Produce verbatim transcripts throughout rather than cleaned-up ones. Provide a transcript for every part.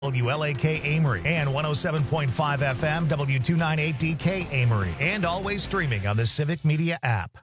W L A K Amory and one oh seven point five F M W two ninety-eight D K Amory, and always streaming on the Civic Media app.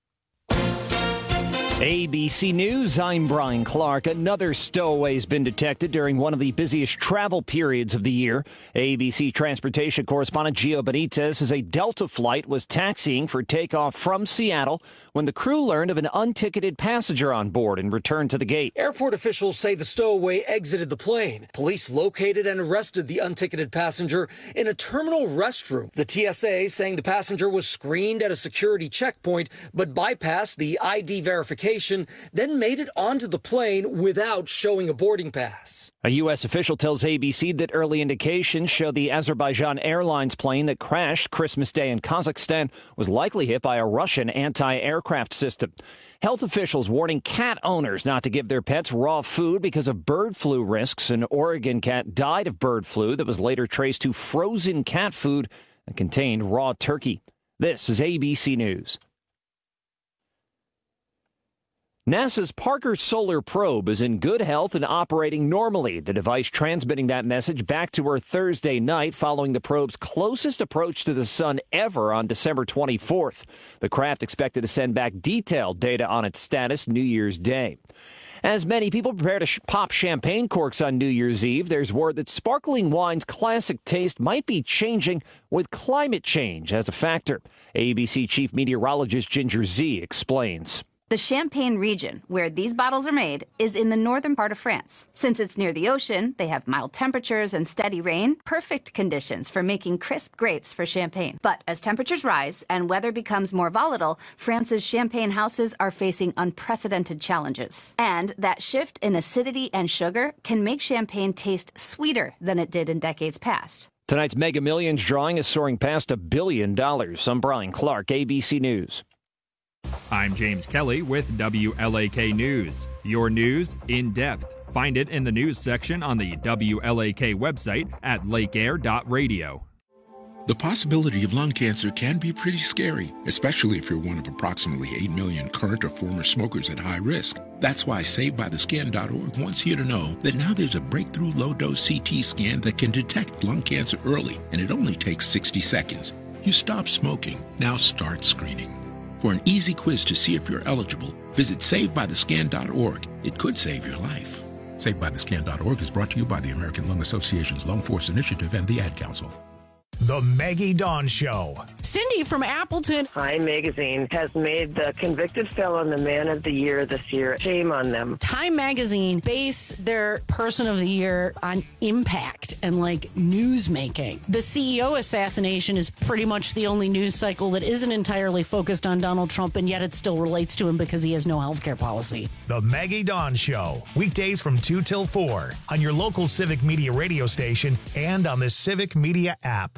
A B C News, I'm Brian Clark. Another stowaway has been detected during one of the busiest travel periods of the year. A B C transportation correspondent Gio Benitez says a Delta flight was taxiing for takeoff from Seattle when the crew learned of an unticketed passenger on board and returned to the gate. Airport officials say the stowaway exited the plane. Police located and arrested the unticketed passenger in a terminal restroom. The T S A saying the passenger was screened at a security checkpoint but bypassed the I D verification, then made it onto the plane without showing a boarding pass. A U S official tells A B C that early indications show the Azerbaijan Airlines plane that crashed Christmas Day in Kazakhstan was likely hit by a Russian anti-aircraft system. Health officials warning cat owners not to give their pets raw food because of bird flu risks. An Oregon cat died of bird flu that was later traced to frozen cat food that contained raw turkey. This is A B C News. NASA's Parker Solar Probe is in good health and operating normally. The device transmitting that message back to Earth Thursday night following the probe's closest approach to the sun ever on December twenty-fourth. The craft expected to send back detailed data on its status New Year's Day. As many people prepare to sh- pop champagne corks on New Year's Eve, there's word that sparkling wine's classic taste might be changing with climate change as a factor. A B C Chief Meteorologist Ginger Z explains. The Champagne region, where these bottles are made, is in the northern part of France. Since it's near the ocean, they have mild temperatures and steady rain, perfect conditions for making crisp grapes for champagne. But as temperatures rise and weather becomes more volatile, France's champagne houses are facing unprecedented challenges. And that shift in acidity and sugar can make champagne taste sweeter than it did in decades past. Tonight's Mega Millions drawing is soaring past a billion dollars. I'm Brian Clark, A B C News. I'm James Kelly with W L A K News. Your news in depth. Find it in the news section on the W L A K website at lake air dot radio. The possibility of lung cancer can be pretty scary, especially if you're one of approximately eight million current or former smokers at high risk. That's why Saved By The Scan dot org wants you to know that now there's a breakthrough low-dose C T scan that can detect lung cancer early, and it only takes sixty seconds. You stop smoking, now start screening. For an easy quiz to see if you're eligible, visit Saved By The Scan dot org. It could save your life. Saved By The Scan dot org is brought to you by the American Lung Association's Lung Force Initiative and the Ad Council. The Maggie Dawn Show. Cindy from Appleton. Time Magazine has made the convicted felon the man of the year this year. Shame on them. Time Magazine base their person of the year on impact and like news making. The C E O assassination is pretty much the only news cycle that isn't entirely focused on Donald Trump, and yet it still relates to him because he has no health care policy. The Maggie Dawn Show. Weekdays from two till four on your local Civic Media radio station and on the Civic Media app.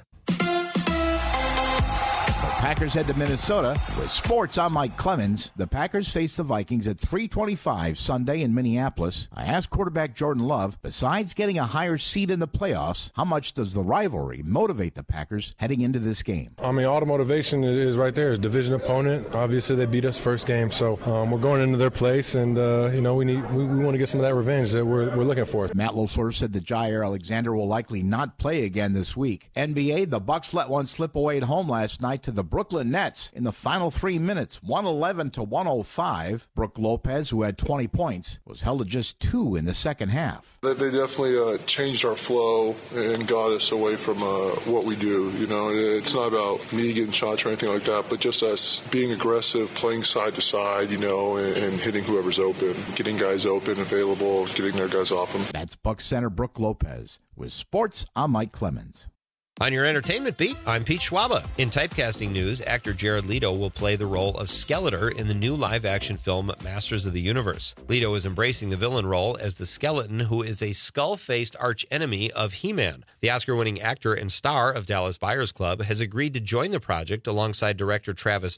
Packers head to Minnesota with sports. I'm Mike Clemens. The Packers face the Vikings at three twenty-five Sunday in Minneapolis. I asked quarterback Jordan Love, besides getting a higher seed in the playoffs, how much does the rivalry motivate the Packers heading into this game? I mean, all the motivation is right there. It's division opponent. Obviously, they beat us first game, so um, we're going into their place, and uh, you know we need we, we want to get some of that revenge that we're we're looking for. Matt LaFleur said that Jair Alexander will likely not play again this week. N B A, the Bucks let one slip away at home last night to the Brooklyn Nets in the final three minutes, one eleven to one oh five. Brook Lopez, who had twenty points, was held to just two in the second half. They definitely uh, changed our flow and got us away from uh, what we do. You know, it's not about me getting shots or anything like that, but just us being aggressive, playing side to side, you know, and, and hitting whoever's open, getting guys open, available, getting their guys off them. That's Bucks center Brook Lopez. With sports, I'm Mike Clemens. On your entertainment beat, I'm Pete Schwaba. In typecasting news, actor Jared Leto will play the role of Skeletor in the new live-action film Masters of the Universe. Leto is embracing the villain role as the skeleton who is a skull-faced arch-enemy of He-Man. The Oscar-winning actor and star of Dallas Buyers Club has agreed to join the project alongside director Travis Knight.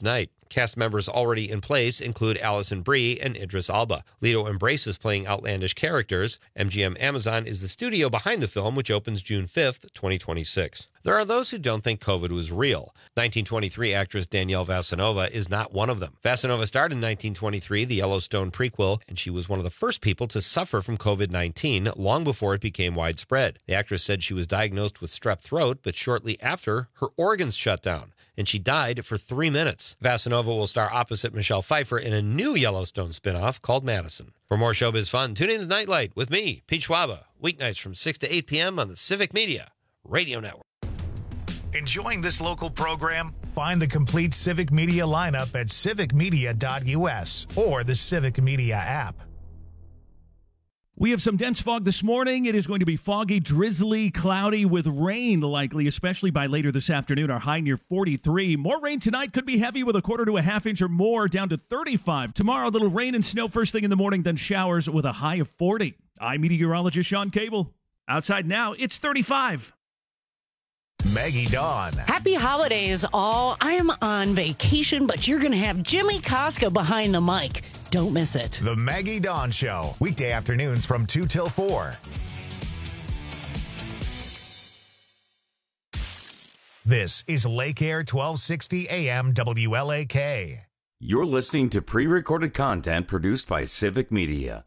Cast members already in place include Alison Brie and Idris Elba. Leto embraces playing outlandish characters. M G M Amazon is the studio behind the film, which opens June fifth, twenty twenty-six. There are those who don't think COVID was real. nineteen twenty-three actress Danielle Vasanova is not one of them. Vasanova starred in nineteen twenty-three, the Yellowstone prequel, and she was one of the first people to suffer from COVID nineteen long before it became widespread. The actress said she was diagnosed with strep throat, but shortly after, her organs shut down, and she died for three minutes. Vasanova will star opposite Michelle Pfeiffer in a new Yellowstone spinoff called Madison. For more showbiz fun, tune in to Nightlight with me, Pete Schwaba, weeknights from six to eight p.m. on the Civic Media Radio Network. Enjoying this local program? Find the complete Civic Media lineup at civic media dot u s or the Civic Media app. We have some dense fog this morning. It is going to be foggy, drizzly, cloudy with rain likely, especially by later this afternoon. Our high near forty-three. More rain tonight, could be heavy with a quarter to a half inch or more, down to thirty-five. Tomorrow, a little rain and snow first thing in the morning, then showers with a high of forty. I'm meteorologist Sean Cable. Outside now, it's thirty-five. Maggie Dawn. Happy holidays, all. I am on vacation, but you're going to have Jimmy Koska behind the mic. Don't miss it. The Maggie Dawn Show, weekday afternoons from two till four. This is Lake Air twelve sixty A M W L A K. You're listening to pre-recorded content produced by Civic Media.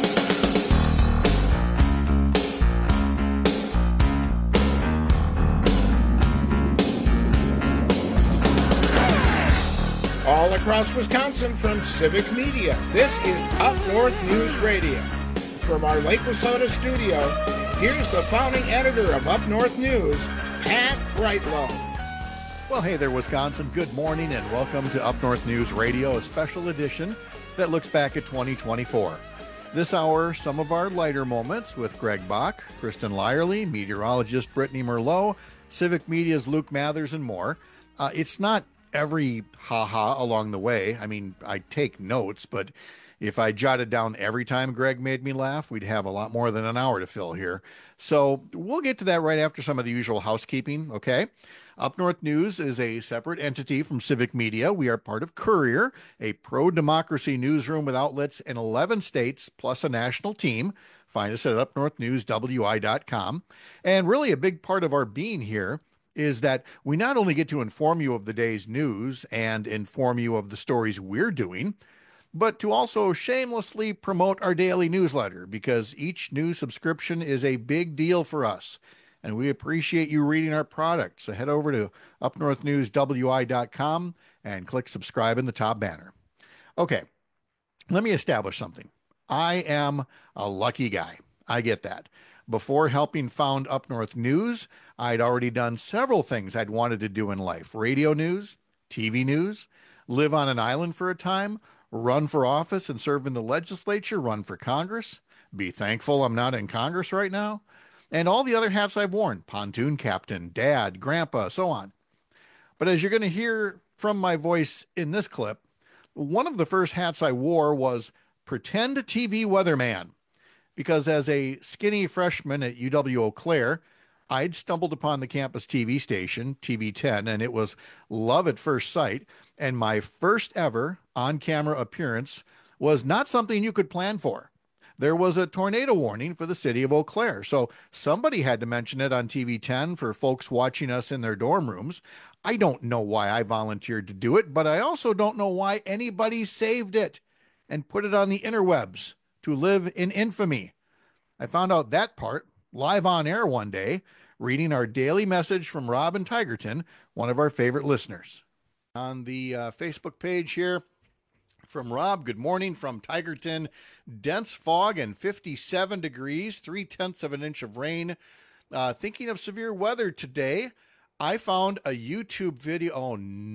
All across Wisconsin from Civic Media, this is Up North News Radio. From our Lake Wissota studio, here's the founding editor of Up North News, Pat Kreitlow. Well, hey there, Wisconsin. Good morning and welcome to Up North News Radio, a special edition that looks back at twenty twenty-four. This hour, some of our lighter moments with Greg Bach, Kristen Lyerly, meteorologist Brittany Merlot, Civic Media's Luke Mathers, and more. Uh, it's not every ha-ha along the way. I mean, I take notes, but if I jotted down every time Greg made me laugh, we'd have a lot more than an hour to fill here. So we'll get to that right after some of the usual housekeeping, okay? Up North News is a separate entity from Civic Media. We are part of Courier, a pro-democracy newsroom with outlets in eleven states, plus a national team. Find us at up north news w i dot com. And really a big part of our being here is that we not only get to inform you of the day's news and inform you of the stories we're doing, but to also shamelessly promote our daily newsletter, because each new subscription is a big deal for us, and we appreciate you reading our product. So head over to up north news w i dot com and click subscribe in the top banner. Okay, let me establish something. I am a lucky guy. I get that. Before helping found Up North News, I'd already done several things I'd wanted to do in life. Radio news, T V news, live on an island for a time, run for office and serve in the legislature, run for Congress, be thankful I'm not in Congress right now, and all the other hats I've worn, pontoon captain, dad, grandpa, so on. But as you're going to hear from my voice in this clip, one of the first hats I wore was pretend T V weatherman. Because as a skinny freshman at U W Eau Claire, I'd stumbled upon the campus T V station, T V ten, and it was love at first sight. And my first ever on-camera appearance was not something you could plan for. There was a tornado warning for the city of Eau Claire, so somebody had to mention it on T V ten for folks watching us in their dorm rooms. I don't know why I volunteered to do it, but I also don't know why anybody saved it and put it on the interwebs to live in infamy. I found out that part live on air one day, reading our daily message from Rob in Tigerton, one of our favorite listeners. On the uh, Facebook page here from Rob, good morning from Tigerton. Dense fog and fifty-seven degrees, three-tenths of an inch of rain. Uh, thinking of severe weather today, I found a YouTube video. Oh,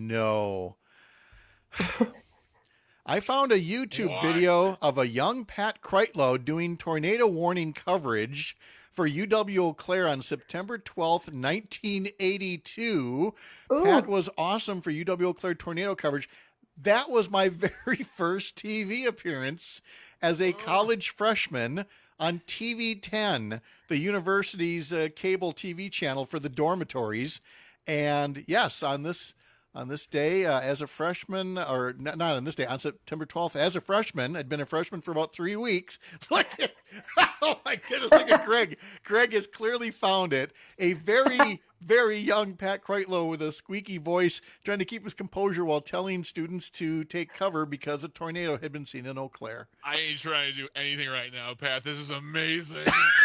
no. I found a YouTube what? video of a young Pat Kreitlow doing tornado warning coverage for U W Eau Claire on September twelfth, nineteen eighty-two. Ooh. Pat was awesome for U W Eau Claire tornado coverage. That was my very first T V appearance as a college freshman on T V ten, the university's uh, cable T V channel for the dormitories. And yes, on this On this day, uh, as a freshman, or not, not on this day, on September twelfth, as a freshman, I'd been a freshman for about three weeks. Look at, oh my goodness, look at Greg. Greg has clearly found it. A very, very young Pat Kreitlow with a squeaky voice trying to keep his composure while telling students to take cover because a tornado had been seen in Eau Claire. I ain't trying to do anything right now, Pat. This is amazing.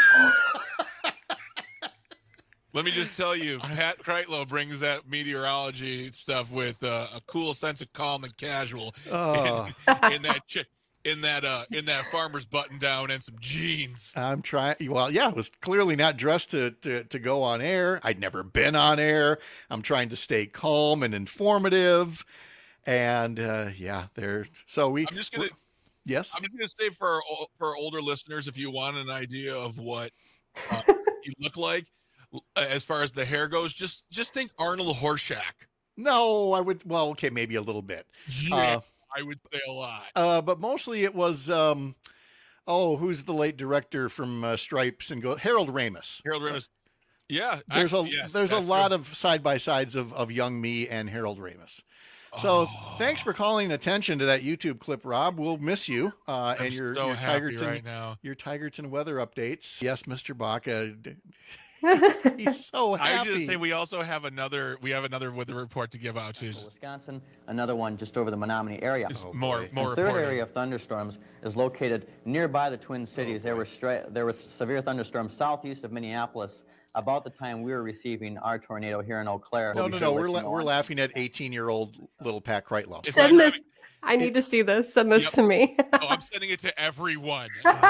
Let me just tell you, Pat Kreitlow brings that meteorology stuff with uh, a cool sense of calm and casual Oh. in, in that ch- in that uh, in that farmer's button down and some jeans. I'm trying. Well, yeah, I was clearly not dressed to, to, to go on air. I'd never been on air. I'm trying to stay calm and informative. And uh, yeah, there. So we. I'm just gonna. Yes. I'm just gonna say for our, for our older listeners, if you want an idea of what uh, you look like. As far as the hair goes, just just think Arnold Horshack. No, I would. Well, okay, maybe a little bit. Yeah, Uh, I would say a lot. uh, but mostly it was. Um, oh, who's the late director from uh, Stripes and Go? Harold Ramis. Harold Ramis. Yeah, There's actually, a yes, there's a that's lot true. of side by sides of of young me and Harold Ramis. So Oh. thanks for calling attention to that YouTube clip, Rob. We'll miss you uh, I'm and your so your happy Tigerton right now. your Tigerton weather updates. Yes, Mister Bach. Uh, d- he's so I happy. was just say we also have another we have another weather report to give out to. Wisconsin, another one just over the Menominee area. Just more The more third reporting. area of thunderstorms is located nearby the Twin Cities. there were stra- there were severe thunderstorms southeast of Minneapolis about the time we were receiving our tornado here in Eau Claire. No, We'll no, be no. sure to We're let la- you know we're on- laughing at eighteen-year-old little Pat Kreitlow. Send this. I need to see this. Send this Yep. to me. Oh, I'm sending it to everyone.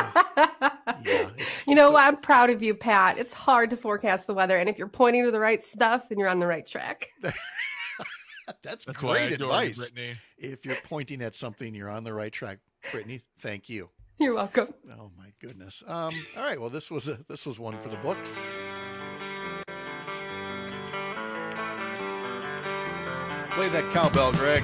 You know what? I'm proud of you, Pat. It's hard to forecast the weather, and if you're pointing to the right stuff, then you're on the right track. That's, That's why I great adore you, advice. Brittany. If you're pointing at something, you're on the right track, Brittany. Thank you. You're welcome. Oh my goodness. Um, all right. Well, this was a, this was one for the books. Play that cowbell, Greg.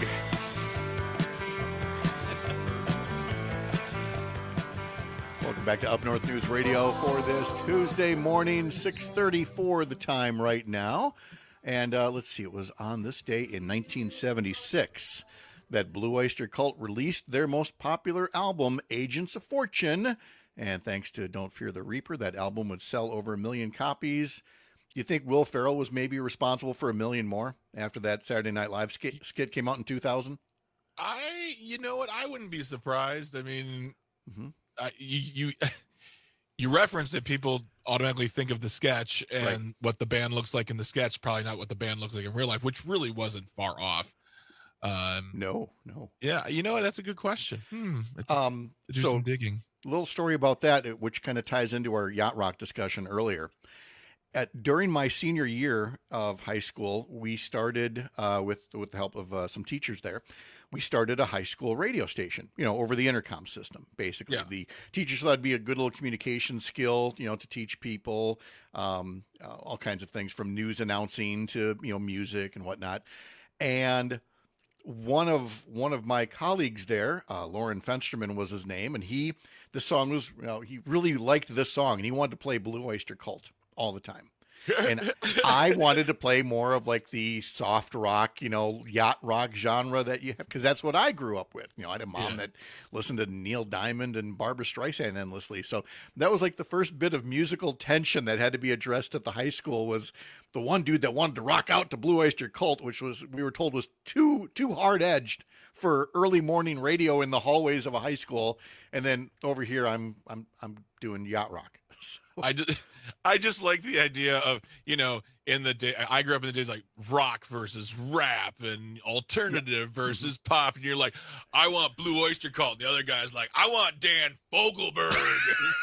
Welcome back to Up North News Radio for this Tuesday morning, six thirty-four the time right now. And uh, let's see, it was on this day in nineteen seventy-six that Blue Oyster Cult released their most popular album, Agents of Fortune. And thanks to Don't Fear the Reaper, that album would sell over a million copies. You think Will Ferrell was maybe responsible for a million more after that Saturday Night Live skit, skit came out in two thousand? I, you know what? I wouldn't be surprised. I mean, mm-hmm. uh, you you you referenced that people automatically think of the sketch and Right. what the band looks like in the sketch, probably not what the band looks like in real life, which really wasn't far off. Um, no, no. Yeah, you know what? That's a good question. Hmm. Um, Do so some digging. A little story about that, which kind of ties into our yacht rock discussion earlier. At, during my senior year of high school, we started uh, with with the help of uh, some teachers there. We started a high school radio station, you know, over the intercom system. Basically, Yeah. the teachers thought it'd be a good little communication skill, you know, to teach people um, uh, all kinds of things from news announcing to you know music and whatnot. And one of one of my colleagues there, uh, Lauren Fensterman was his name, and he the song was you know, he really liked this song, and he wanted to play Blue Oyster Cult all the time. And I wanted to play more of like the soft rock, you know, yacht rock genre that you have, because that's what I grew up with. You know, I had a mom Yeah. that listened to Neil Diamond and Barbra Streisand endlessly. So that was like the first bit of musical tension that had to be addressed at the high school was the one dude that wanted to rock out to Blue Oyster Cult, which was, we were told was too, too hard edged for early morning radio in the hallways of a high school. And then over here, I'm, I'm, I'm doing yacht rock. So, I just, I just like the idea of, you know, in the day, I grew up in the days like rock versus rap and alternative versus pop. And you're like, I want Blue Oyster Cult. And the other guy's like, I want Dan Fogelberg.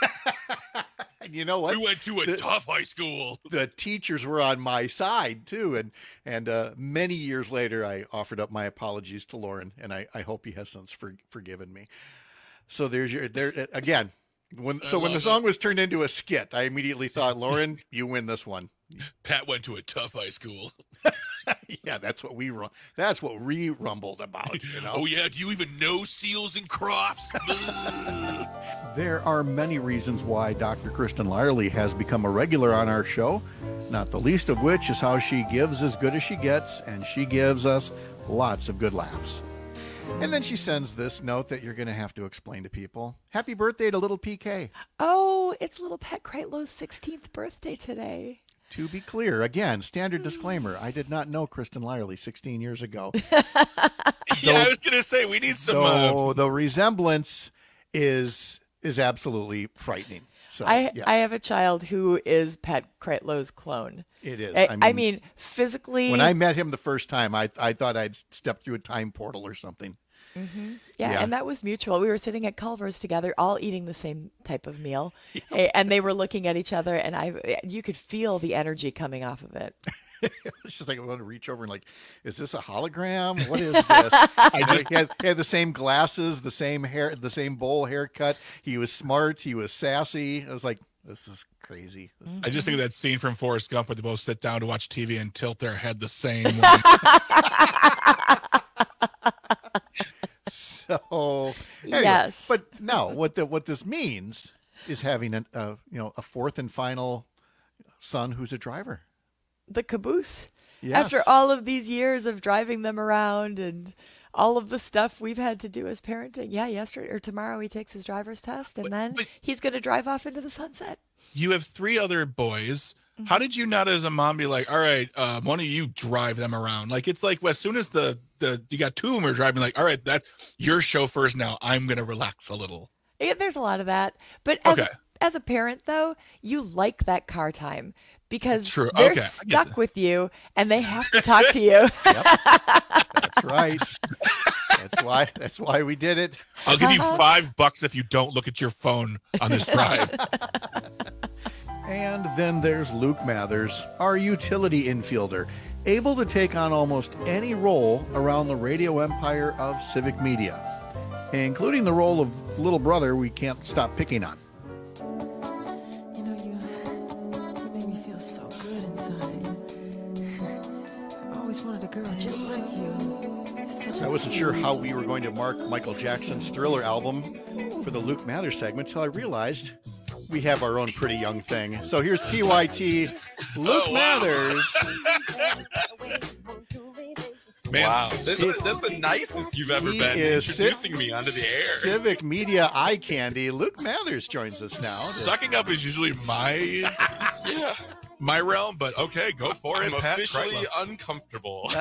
and you know what? We went to a The- tough high school. The teachers were on my side too. And, and, uh, many years later, I offered up my apologies to Lauren, and I, I hope he has since for, forgiven me. So there's your, there again, when, I so when the love song was turned into a skit, I immediately thought, Lauren, you win this one. Pat went to a tough high school. Yeah, that's what we that's what we rumbled about. You know? Oh yeah, do you even know seals and crofts? There are many reasons why Doctor Kristen Lyerly has become a regular on our show, not the least of which is how she gives as good as she gets, and she gives us lots of good laughs. And then she sends this note that you're going to have to explain to people. Happy birthday to little P K. Oh, it's little Pat Kreitlow's sixteenth birthday today. To be clear, again, standard disclaimer, I did not know Kristen Lyerly sixteen years ago. Yeah, I was going to say, we need some... Though Uh... the resemblance is is absolutely frightening. So I, yes. I have a child who is Pat Kreitlow's clone. It is. I, I mean, I mean, physically... When I met him the first time, I I thought I'd stepped through a time portal or something. Mm-hmm. Yeah, Yeah. and that was mutual. We were sitting at Culver's together, all eating the same type of meal, eh, and they were looking at each other, and I, you could feel the energy coming off of it. It's just like I want to reach over and like, is this a hologram? What is this? I just he had, he had the same glasses, the same hair, the same bowl haircut. He was smart. He was sassy. I was like, this is crazy. This is I just think of that scene from Forrest Gump where they both sit down to watch T V and tilt their head the same way. So, anyway, Yes. But no, what the, what this means is having a, a you know a fourth and final son who's a driver. The caboose. Yes. After all of these years of driving them around and all of the stuff we've had to do as parenting. Yeah, yesterday or tomorrow he takes his driver's test, and But- then but- he's going to drive off into the sunset. You have three other boys. How did you not, as a mom, be like, all right, uh, one of you drive them around? Like, it's like, well, as soon as the, the you got two of them are driving, like, all right, that you're chauffeurs now. I'm going to relax a little. Yeah, there's a lot of that. But as, Okay. a, as a parent, though, you like that car time because True. they're Okay, I get stuck that. with you and they have to talk to you. That's right. That's why. That's why we did it. I'll give you five bucks if you don't look at your phone on this drive. And then there's Luke Mathers, our utility infielder, able to take on almost any role around the radio empire of Civic Media, including the role of little brother we can't stop picking on. You know, you, you make me feel so good inside. I've always wanted a girl just like you. So I wasn't sure how we were going to mark Michael Jackson's Thriller album for the Luke Mathers segment until I realized we have our own pretty young thing. So here's P Y T, Luke Oh, wow. Mathers. Man, Wow, this, this, is- that's the nicest you've ever He been is introducing Civ- me onto the air. Civic Media eye candy. Luke Mathers joins us now. Sucking up is usually my Yeah, my realm, but okay, go for it, I'm Pat officially Kreitlow. uncomfortable.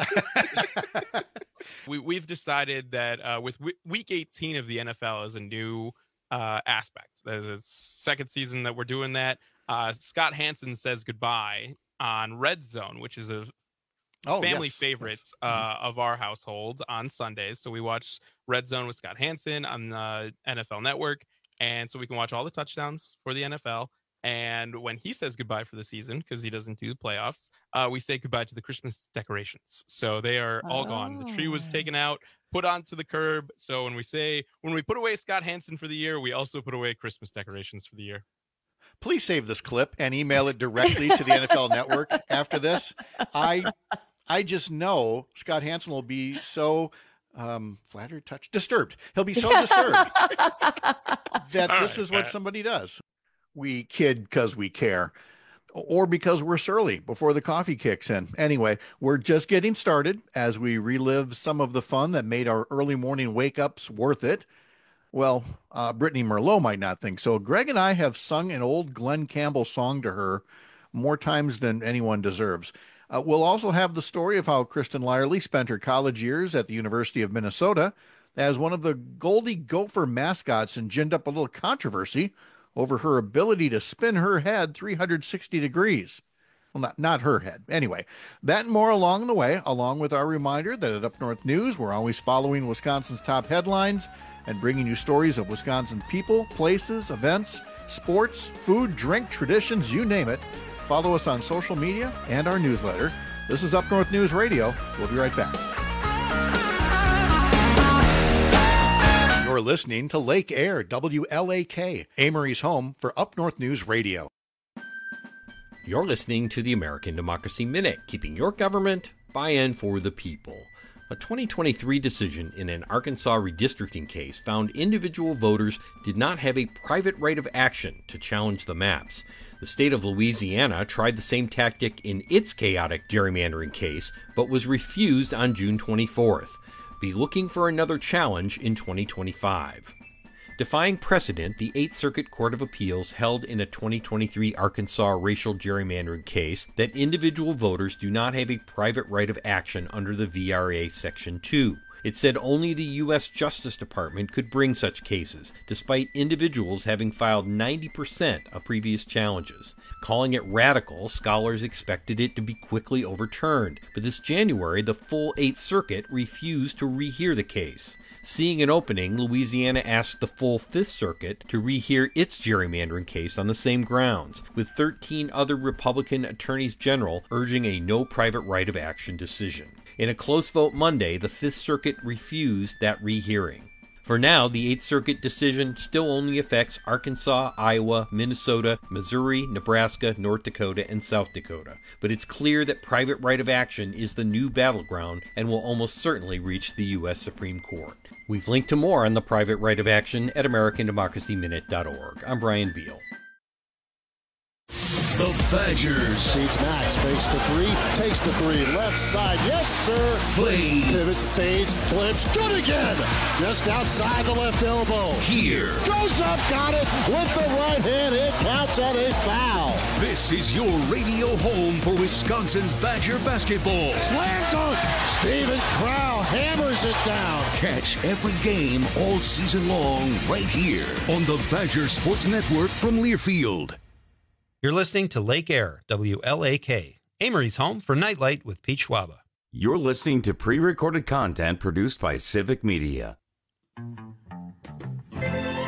we, we've decided that uh, with w- week eighteen of the N F L is a new uh, aspect. There's a second season that we're doing that. Uh, Scott Hansen says goodbye on Red Zone, which is a Oh, family yes, favorites yes. uh, of our household on Sundays. So we watch Red Zone with Scott Hansen on the N F L Network, and so we can watch all the touchdowns for the N F L. And when he says goodbye for the season, because he doesn't do playoffs, uh, we say goodbye to the Christmas decorations. So they are all gone. The tree was taken out, put onto the curb. So when we say when we put away Scott Hansen for the year, we also put away Christmas decorations for the year. Please save this clip and email it directly to the N F L Network after this. I I just know Scott Hansen will be so um, flattered, touched, disturbed. He'll be so disturbed that All this right, is what Pat. somebody does. We kid because we care, or because we're surly before the coffee kicks in. Anyway, we're just getting started as we relive some of the fun that made our early morning wake-ups worth it. Well, uh, Brittany Merlot might not think so. Greg and I have sung an old Glenn Campbell song to her more times than anyone deserves. Uh, we'll also have the story of how Kristen Lyerly spent her college years at the University of Minnesota as one of the Goldie Gopher mascots and ginned up a little controversy over her ability to spin her head three hundred sixty degrees. Well, not, not her head. Anyway, that and more along the way, along with our reminder that at Up North News, we're always following Wisconsin's top headlines and bringing you stories of Wisconsin people, places, events, sports, food, drink, traditions, you name it. Follow us on social media and our newsletter. This is Up North News Radio. We'll be right back. You're listening to Lake Air, W L A K, Amory's home for Up North News Radio. You're listening to the American Democracy Minute, keeping your government by and for the people. A twenty twenty-three decision in an Arkansas redistricting case found individual voters did not have a private right of action to challenge the maps. The state of Louisiana tried the same tactic in its chaotic gerrymandering case, but was refused on June twenty-fourth. Be looking for another challenge in twenty twenty-five. Defying precedent, the Eighth Circuit Court of Appeals held in a twenty twenty-three Arkansas racial gerrymandering case that individual voters do not have a private right of action under the V R A Section two. It said only the U S Justice Department could bring such cases, despite individuals having filed ninety percent of previous challenges. Calling it radical, scholars expected it to be quickly overturned, but this January the full Eighth Circuit refused to rehear the case. Seeing an opening, Louisiana asked the full Fifth Circuit to rehear its gerrymandering case on the same grounds, with thirteen other Republican attorneys general urging a no private right of action decision. In a close vote Monday, the Fifth Circuit refused that rehearing. For now, the Eighth Circuit decision still only affects Arkansas, Iowa, Minnesota, Missouri, Nebraska, North Dakota, and South Dakota. But it's clear that private right of action is the new battleground and will almost certainly reach the U S Supreme Court. We've linked to more on the private right of action at American Democracy Minute dot org. I'm Brian Beal. The Badgers. Feeds Max, fakes the three, takes the three, left side, yes sir. Play. Pivots, fades, flips, good again. Just outside the left elbow. Here. Goes up, got it with the right hand, it counts at a foul. This is your radio home for Wisconsin Badger basketball. Slam dunk. Steven Crowl hammers it down. Catch every game all season long right here on the Badger Sports Network from Learfield. You're listening to Lake Air, W L A K, Amory's home for Nightlight with Pete Schwaba. You're listening to pre-recorded content produced by Civic Media. I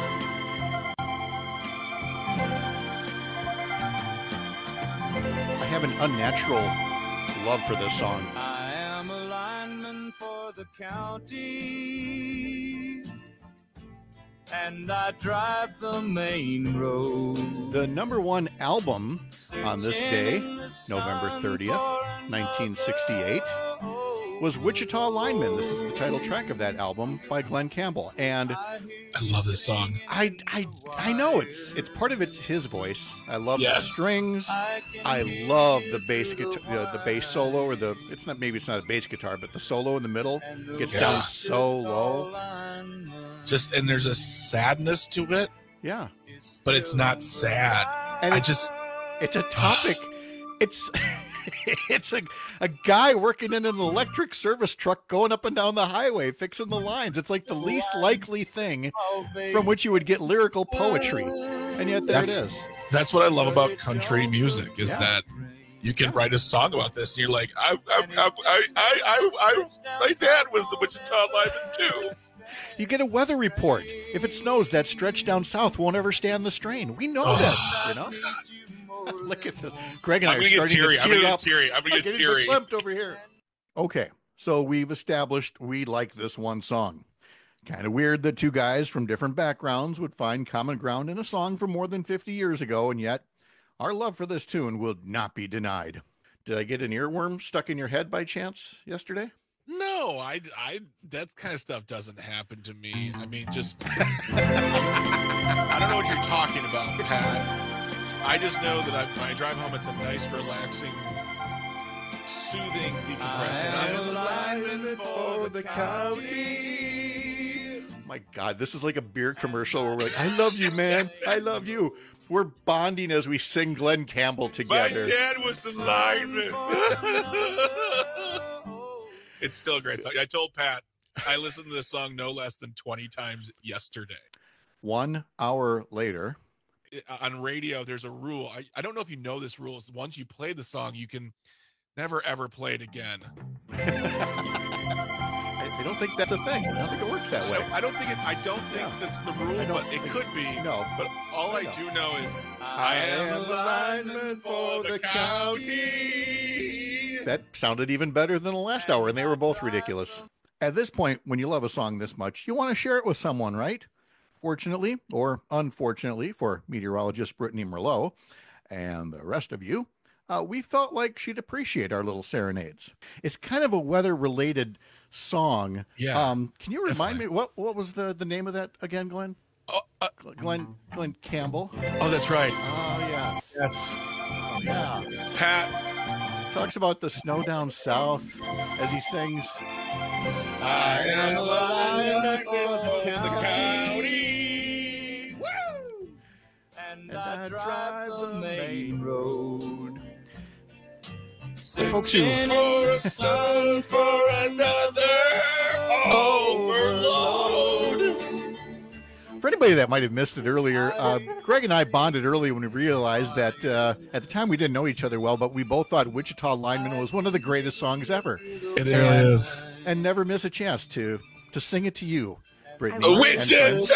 have an unnatural love for this song. I am a lineman for the county, and I drive the main road. The number one album on this day, November thirtieth, nineteen sixty-eight, was Wichita Lineman. This is the title track of that album by Glenn Campbell. And I love this song. I I I know it's it's part of it's his voice. I love Yes. the strings. I love the bass guitar, uh, the bass solo, or the it's not maybe it's not a bass guitar, but the solo in the middle gets Yeah. down so low. Just and there's a sadness to it. Yeah, but it's not sad. And I it's, just it's a topic. It's it's a a guy working in an electric service truck going up and down the highway fixing the lines. It's like the least likely thing from which you would get lyrical poetry, and yet there That's- it is. That's what I love about country music is Yeah. that you can write a song about this, and you're like, I, I, I, I, I, I, I my dad was the Wichita Lineman too. You get a weather report. If it snows, that stretch down south won't ever stand the strain. We know Oh. this, you know. Look at this. Greg and I I'm are gonna get starting teary. to I'm tear gonna get up. teary. I'm gonna get getting teary. verklempt over here. Okay, so we've established we like this one song. Kind of weird that two guys from different backgrounds would find common ground in a song from more than fifty years ago, and yet our love for this tune will not be denied. Did I get an earworm stuck in your head by chance yesterday? No, I, I, that kind of stuff doesn't happen to me. I mean, just, I don't know what you're talking about, Pat. I just know that I, when I drive home, it's a nice, relaxing, soothing decompression. I am I'm a lineman for the county. My God, this is like a beer commercial where we're like, I love you, man. I love you. We're bonding as we sing Glenn Campbell My together. dad was the lineman. It's still a great song. I told Pat I listened to this song no less than twenty times yesterday. One hour later, On radio, there's a rule. I, I don't know if you know this rule. Is once you play the song, you can never, ever play it again. I, I don't think that's a thing. I don't think it works that I way. don't, I don't think it, I don't think Yeah. that's the rule, I don't but it think- could be. No. But all I No. do know is I am a lineman for the county. That sounded even better than the last hour, and they were both ridiculous. At this point, when you love a song this much, you want to share it with someone, right? Fortunately, or unfortunately for meteorologist Brittany Merlot and the rest of you, uh, we felt like she'd appreciate our little serenades. It's kind of a weather-related song. Yeah, Um, can you remind definitely. me what what was the, the name of that again, Glenn? Oh, uh, Glenn Glenn Campbell. Oh, that's right. Oh yes. Yes. Oh, yeah. Pat talks about the snow down south as he sings. I am a lion for the county. Woo! And I drive the main road. The folks who For a son for another overload. For anybody that might have missed it earlier, uh, Greg and I bonded early when we realized that uh, at the time we didn't know each other well, but we both thought Wichita Lineman was one of the greatest songs ever. It really is. And never miss a chance to to sing it to you, Brittany. A Wichita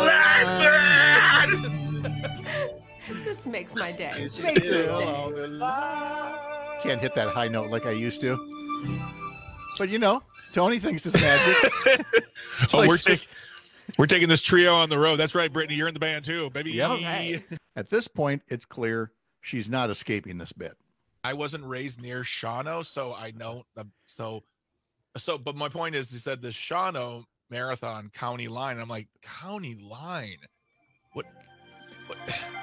Lineman! This makes my day. Makes my day. Can't hit that high note like I used to. But you know, Tony thinks it's magic. Oh, Like we're, says- take, we're taking this trio on the road. That's right, Brittany. You're in the band too, baby. Yep. At this point, it's clear she's not escaping this bit. I wasn't raised near Shawano, so I know. Uh, so, so, but my point is, they said the Shawano Marathon County Line. I'm like, County Line? What? What?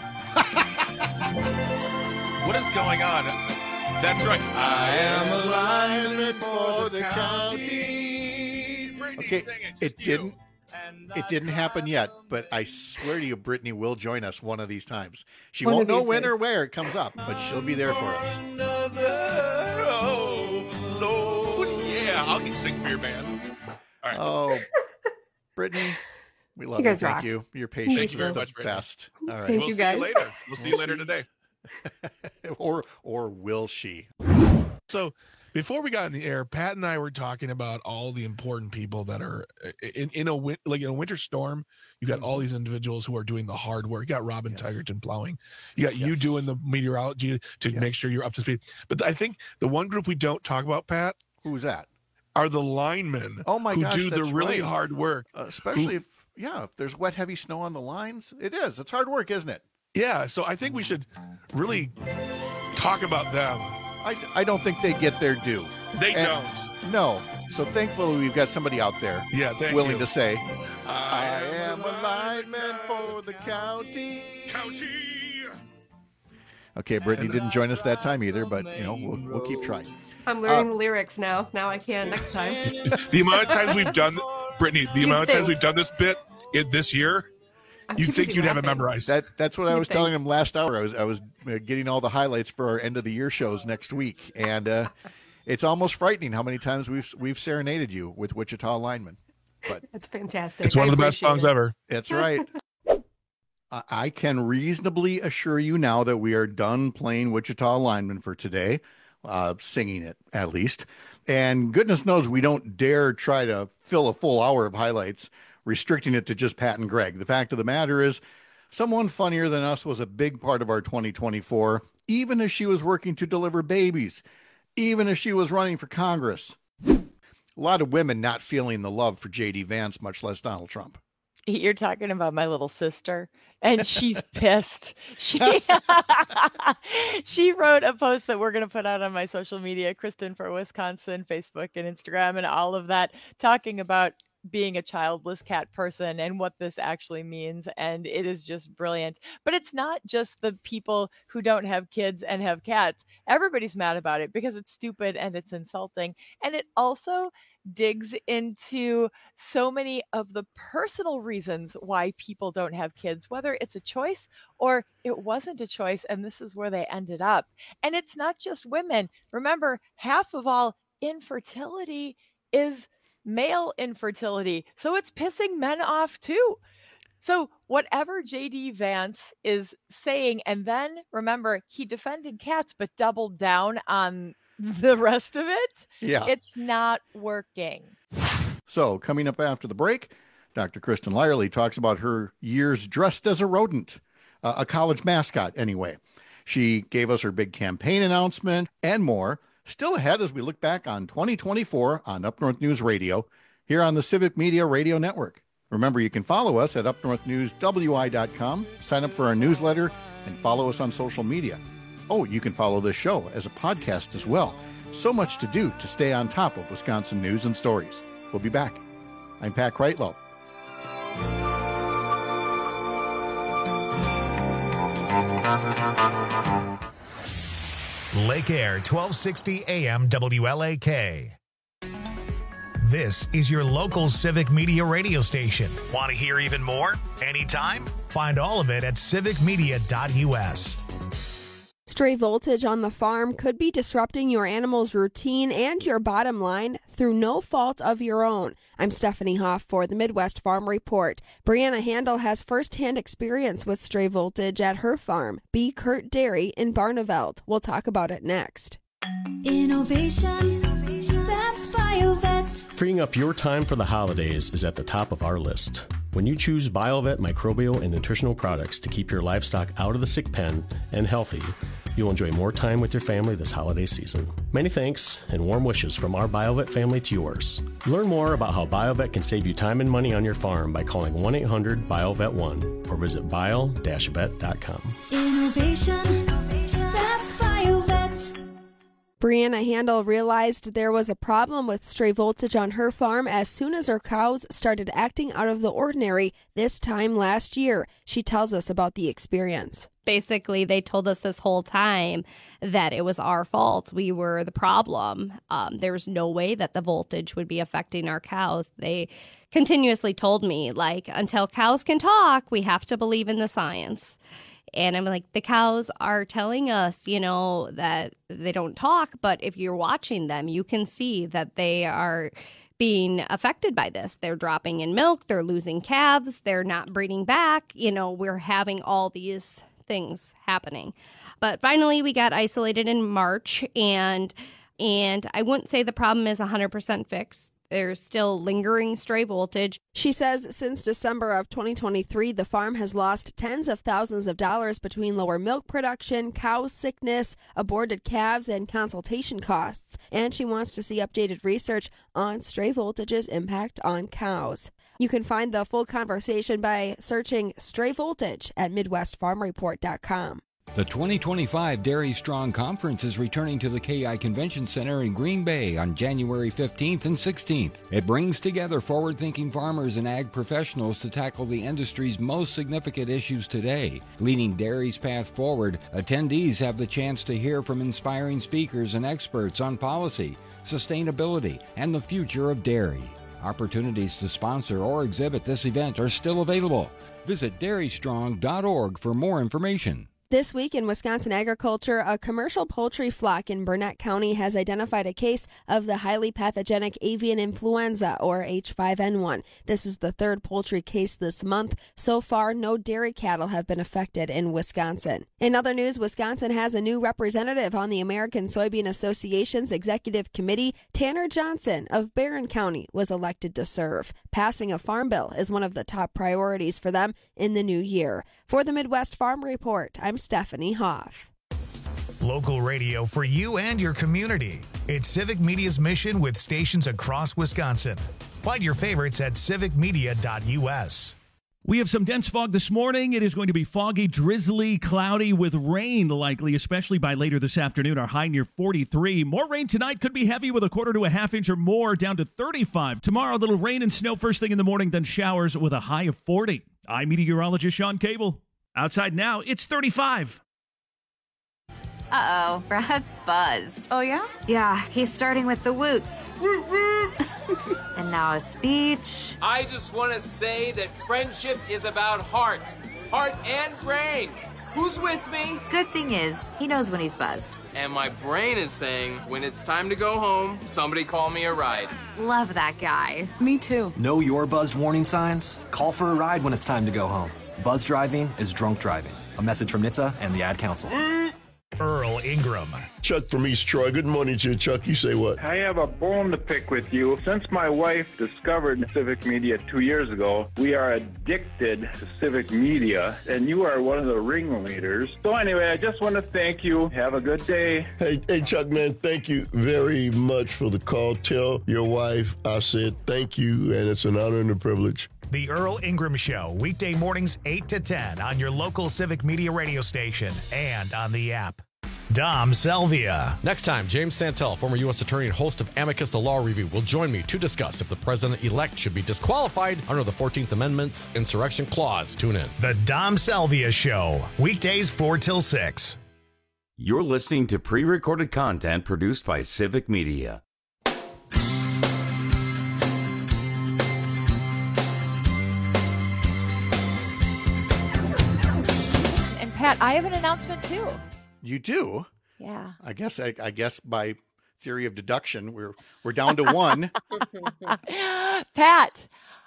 What is going on? That's right. I am a lineman for the county. Brittany, Okay, sing it, it just you. didn't. It didn't happen yet, but I swear to you, Brittany will join us one of these times. She One won't of know these when days. or where it comes up, but she'll be there for us. Another overload. Yeah, I'll get sing for your band. All right. Oh, Brittany, we love You you. guys Thank rock. you. Your Thank patience you is very the much, Brittany. best. All right. Thank we'll you, see guys. you later. We'll see you We'll later see. today. or or will she? So before we got in the air, Pat and I were talking about all the important people that are in, in a win- like in a winter storm. You got all these individuals who are doing the hard work. You got Robin Yes. Tigerton plowing. You got you Yes. doing the meteorology to Yes. make sure you're up to speed. But I think the one group we don't talk about, Pat, Who's that? are the linemen Oh my who gosh, do the that's really right. hard work. Uh, especially Who- if yeah, if there's wet, heavy snow on the lines, it is. It's hard work, isn't it? Yeah, so I think we should really talk about them. I, I don't think they get their due. They And- don't. No. So thankfully we've got somebody out there Yeah, thank willing you. to say, I I am a lineman for the county. County. Okay, Brittany didn't join us that time either, but you know we'll we'll keep trying. I'm learning the lyrics now. Now I can next time. The amount of times we've done, Brittany, the You'd amount of times think. we've done this bit in this year, I'm you'd too think busy you'd have it laughing. memorized. That that's what I You was think. telling him last hour. I was I was uh, getting all the highlights for our end of the year shows next week, and uh, it's almost frightening how many times we've we've serenaded you with Wichita Lineman. But That's fantastic. It's one I of the best appreciate songs it. ever. that's right. I- I can reasonably assure you now that we are done playing Wichita Lineman for today, uh, singing it at least. And goodness knows we don't dare try to fill a full hour of highlights, restricting it to just Pat and Greg. The fact of the matter is, someone funnier than us was a big part of our twenty twenty-four, even as she was working to deliver babies, even as she was running for Congress. A lot of women not feeling the love for J D Vance, much less Donald Trump. You're talking about my little sister, and she's pissed. She she wrote a post that we're going to put out on my social media, Kristen for Wisconsin, Facebook and Instagram, and all of that, talking about being a childless cat person and what this actually means. And it is just brilliant. But it's not just the people who don't have kids and have cats. Everybody's mad about it because it's stupid and it's insulting. And it also digs into so many of the personal reasons why people don't have kids, whether it's a choice or it wasn't a choice, and this is where they ended up. And it's not just women. Remember, half of all infertility is male infertility. So it's pissing men off too. So whatever J D Vance is saying, and then remember, he defended cats, but doubled down on the rest of it. Yeah. It's not working. So, coming up after the break, Doctor Kristen Lyerly talks about her years dressed as a rodent, uh, a college mascot anyway. She gave us her big campaign announcement and more. Still ahead as we look back on twenty twenty-four on Up North News Radio here on the Civic Media Radio Network. Remember, you can follow us at up north news w i dot com, sign up for our newsletter, and follow us on social media. Oh, you can follow this show as a podcast as well. So much to do to stay on top of Wisconsin news and stories. We'll be back. I'm Pat Kreitlow. Lake Air, twelve sixty A M W L A K. This is your local Civic Media radio station. Want to hear even more? Anytime? Find all of it at civic media dot U S. Stray voltage on the farm could be disrupting your animal's routine and your bottom line through no fault of your own. I'm Stephanie Hoff for the Midwest Farm Report. Brianna Handel has firsthand experience with stray voltage at her farm, B. Kurt Dairy in Barneveld. We'll talk about it next. Innovation, that's BioVet. Freeing up your time for the holidays is at the top of our list. When you choose BioVet microbial and nutritional products to keep your livestock out of the sick pen and healthy, you'll enjoy more time with your family this holiday season. Many thanks and warm wishes from our BioVet family to yours. Learn more about how BioVet can save you time and money on your farm by calling one eight hundred BioVet one or visit bio dash vet dot com. Innovation, that's BioVet. Brianna Handel realized there was a problem with stray voltage on her farm as soon as her cows started acting out of the ordinary this time last year. She tells us about the experience. Basically, they told us this whole time that it was our fault. We were the problem. Um, there was no way that the voltage would be affecting our cows. They continuously told me, like, until cows can talk, we have to believe in the science. And I'm like, the cows are telling us, you know, that they don't talk, but if you're watching them, you can see that they are being affected by this. They're dropping in milk, they're losing calves, they're not breeding back. You know, we're having all these things happening. But finally, we got isolated in March, and and I wouldn't say the problem is one hundred percent fixed. There's still lingering stray voltage. She says since December of twenty twenty-three, the farm has lost tens of thousands of dollars between lower milk production, cow sickness, aborted calves, and consultation costs. And she wants to see updated research on stray voltage's impact on cows. You can find the full conversation by searching stray voltage at midwest farm report dot com. The twenty twenty-five Dairy Strong Conference is returning to the K I Convention Center in Green Bay on January fifteenth and sixteenth. It brings together forward-thinking farmers and ag professionals to tackle the industry's most significant issues today. Leading dairy's path forward, attendees have the chance to hear from inspiring speakers and experts on policy, sustainability, and the future of dairy. Opportunities to sponsor or exhibit this event are still available. Visit dairy strong dot org for more information. This week in Wisconsin agriculture, a commercial poultry flock in Burnett County has identified a case of the highly pathogenic avian influenza, or H five N one. This is the third poultry case this month. So far, no dairy cattle have been affected in Wisconsin. In other news, Wisconsin has a new representative on the American Soybean Association's Executive Committee. Tanner Johnson of Barron County was elected to serve. Passing a farm bill is one of the top priorities for them in the new year. For the Midwest Farm Report, I'm Stephanie Hoff. Local radio for you and your community. It's Civic Media's mission with stations across Wisconsin. Find your favorites at civic media dot U S. We have some dense fog this morning. It is going to be foggy, drizzly, cloudy with rain likely, especially by later this afternoon. Our high near forty-three. More rain tonight, could be heavy with a quarter to a half inch or more, down to thirty-five. Tomorrow, a little rain and snow first thing in the morning, then showers with a high of forty. I'm meteorologist Sean Cable. Outside now, it's thirty-five. Uh-oh, Brad's buzzed. Oh, yeah? Yeah, he's starting with the woots. And now a speech. I just want to say that friendship is about heart. Heart and brain. Who's with me? Good thing is, he knows when he's buzzed. And my brain is saying, when it's time to go home, somebody call me a ride. Love that guy. Me too. Know your buzzed warning signs? Call for a ride when it's time to go home. Buzz driving is drunk driving. A message from N H T S A and the Ad Council. Earl Ingram. Chuck from East Troy. Good morning to you, Chuck. You say what? I have a bone to pick with you. Since my wife discovered Civic Media two years ago, we are addicted to Civic Media, and you are one of the ringleaders. So anyway, I just want to thank you. Have a good day. Hey, hey, Chuck, man, thank you very much for the call. Tell your wife I said thank you, and it's an honor and a privilege. The Earl Ingram Show, weekday mornings eight to ten on your local Civic Media radio station and on the app. Dom Salvia. Next time, James Santel, former U S attorney and host of Amicus, the Law Review, will join me to discuss if the president-elect should be disqualified under the fourteenth Amendment's insurrection clause. Tune in. The Dom Salvia Show, weekdays four till six. You're listening to pre-recorded content produced by Civic Media. And Pat, I have an announcement too. You do? Yeah. I guess I, I guess by theory of deduction, we're we're down to one. Pat,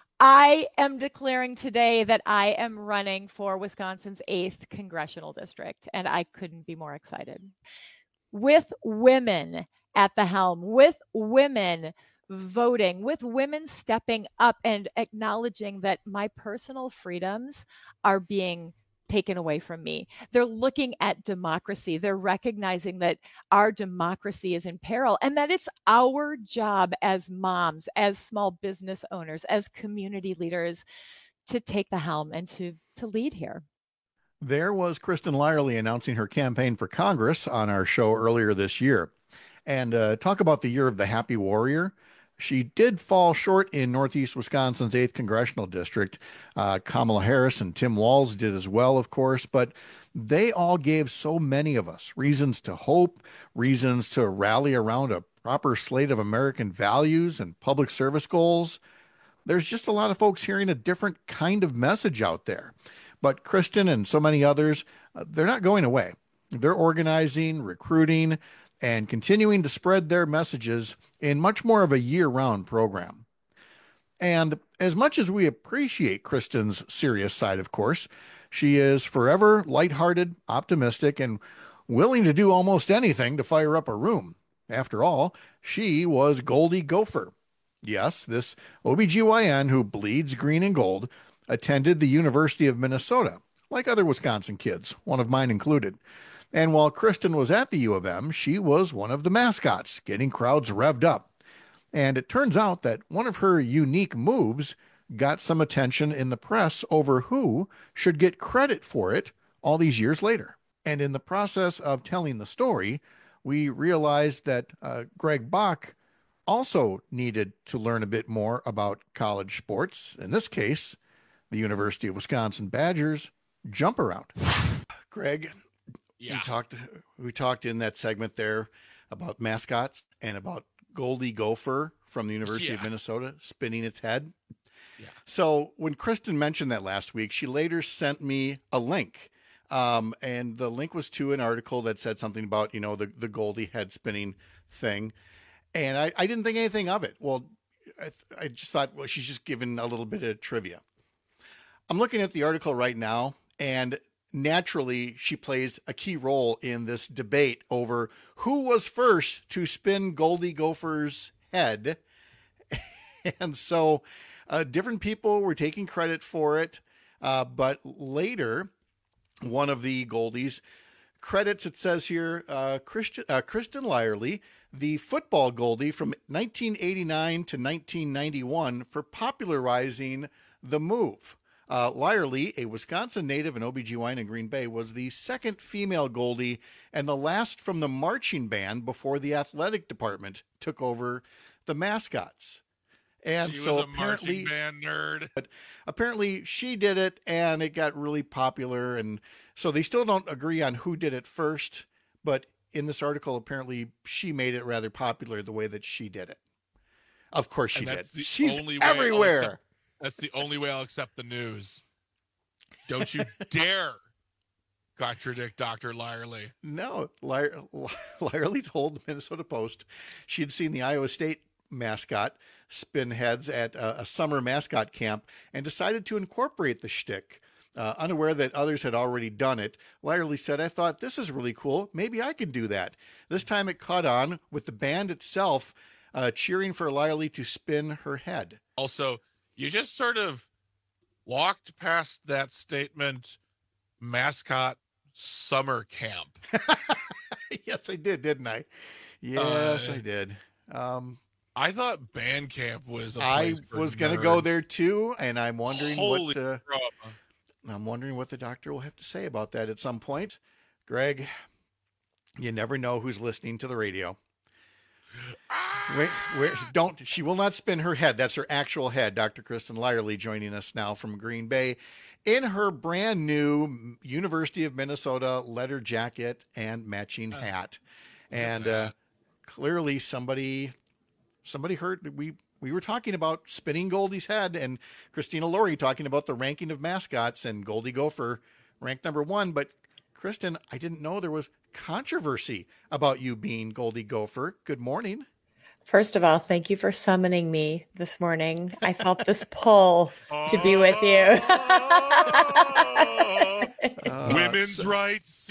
I am declaring today that I am running for Wisconsin's eighth congressional district, and I couldn't be more excited. With women at the helm, with women voting, with women stepping up and acknowledging that my personal freedoms are being taken away from me. They're looking at democracy. They're recognizing that our democracy is in peril and that it's our job as moms, as small business owners, as community leaders to take the helm and to, to lead here. There was Kristen Lyerly announcing her campaign for Congress on our show earlier this year. And uh, talk about the year of the happy warrior. She did fall short in Northeast Wisconsin's eighth Congressional District. Uh, Kamala Harris and Tim Walz did as well, of course, but they all gave so many of us reasons to hope, reasons to rally around a proper slate of American values and public service goals. There's just a lot of folks hearing a different kind of message out there. But Kristen and so many others, uh, they're not going away. They're organizing, recruiting, and continuing to spread their messages in much more of a year-round program. And as much as we appreciate Kristen's serious side, of course, she is forever lighthearted, optimistic, and willing to do almost anything to fire up a room. After all, she was Goldie Gopher. Yes, this O B G Y N who bleeds green and gold attended the University of Minnesota, like other Wisconsin kids, one of mine included. And while Kristen was at the U of M, she was one of the mascots, getting crowds revved up. And it turns out that one of her unique moves got some attention in the press over who should get credit for it all these years later. And in the process of telling the story, we realized that uh, Greg Bach also needed to learn a bit more about college sports. In this case, the University of Wisconsin Badgers jump around. Greg, Yeah. We talked we talked in that segment there about mascots and about Goldie Gopher from the University Yeah. of Minnesota spinning its head. Yeah. So when Kristen mentioned that last week, she later sent me a link. Um, and the link was to an article that said something about, you know, the, the Goldie head spinning thing. And I, I didn't think anything of it. Well, I, I just thought, well, she's just giving a little bit of trivia. I'm looking at the article right now, and naturally, she plays a key role in this debate over who was first to spin Goldie Gopher's head. And so uh, different people were taking credit for it. Uh, but later, one of the Goldies credits, it says here, uh, Christian, uh, Kristen Lyerly, the football Goldie from nineteen eighty-nine to nineteen ninety-one, for popularizing the move. Uh, Lyerly, a Wisconsin native and O B G Y N in Green Bay, was the second female Goldie and the last from the marching band before the athletic department took over the mascots. And she so was a apparently, marching band nerd. But apparently she did it and it got really popular. And so they still don't agree on who did it first. But in this article, apparently she made it rather popular the way that she did it. Of course she And did. that's the She's only way I'll everywhere. accept- That's the only way I'll accept the news. Don't you dare contradict Doctor Lyerly. No, Lyre, Lyerly told the Minnesota Post she had seen the Iowa State mascot spin heads at a, a summer mascot camp and decided to incorporate the shtick. Uh, unaware that others had already done it, Lyerly said, I thought, this is really cool. Maybe I could do that. This time it caught on with the band itself uh, cheering for Lyerly to spin her head. Also, you just sort of walked past that statement, mascot summer camp. Yes, I did, didn't I? Yes, Uh, I did. Um, I thought band camp was a I place for was going to go nerds. there too, and I'm wondering Holy what uh, crap. I'm wondering what the doctor will have to say about that at some point. Greg, You never know who's listening to the radio. Wait, wait, don't. She will not spin her head. That's her actual head. Doctor Kristen Lyerly joining us now from Green Bay in her brand new University of Minnesota leather jacket and matching hat. And uh, clearly somebody somebody heard we we were talking about spinning Goldie's head, and Christina Laurie talking about the ranking of mascots, and Goldie Gopher ranked number one. But Kristen, I didn't know there was controversy about you being Goldie Gopher. Good morning. First of all, thank you for summoning me this morning. I felt this pull to be with you. Uh, Women's so. rights.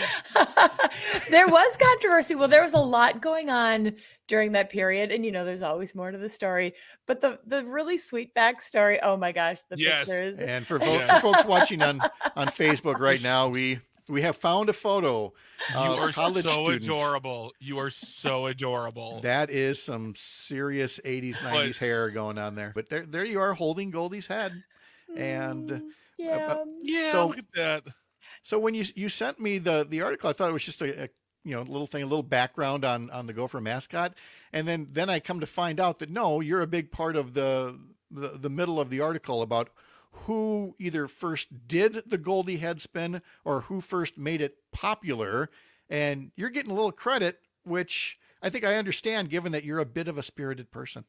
There was controversy. Well, there was a lot going on during that period. And, you know, there's always more to the story. But the the really sweet backstory, oh, my gosh, the yes. pictures. And for, folks, for folks watching on, on Facebook right now, we we have found a photo of you are a college so student. adorable. You are so adorable. That is some serious eighties, nineties but, hair going on there. But there, there you are holding Goldie's head. And yeah, uh, yeah so, look at that. So when you you sent me the, the article, I thought it was just a, a you know little thing, a little background on, on the Gopher mascot. And then, then I come to find out that, no, you're a big part of the, the, the middle of the article about who either first did the Goldie head spin or who first made it popular. And you're getting a little credit, which I think I understand, given that you're a bit of a spirited person.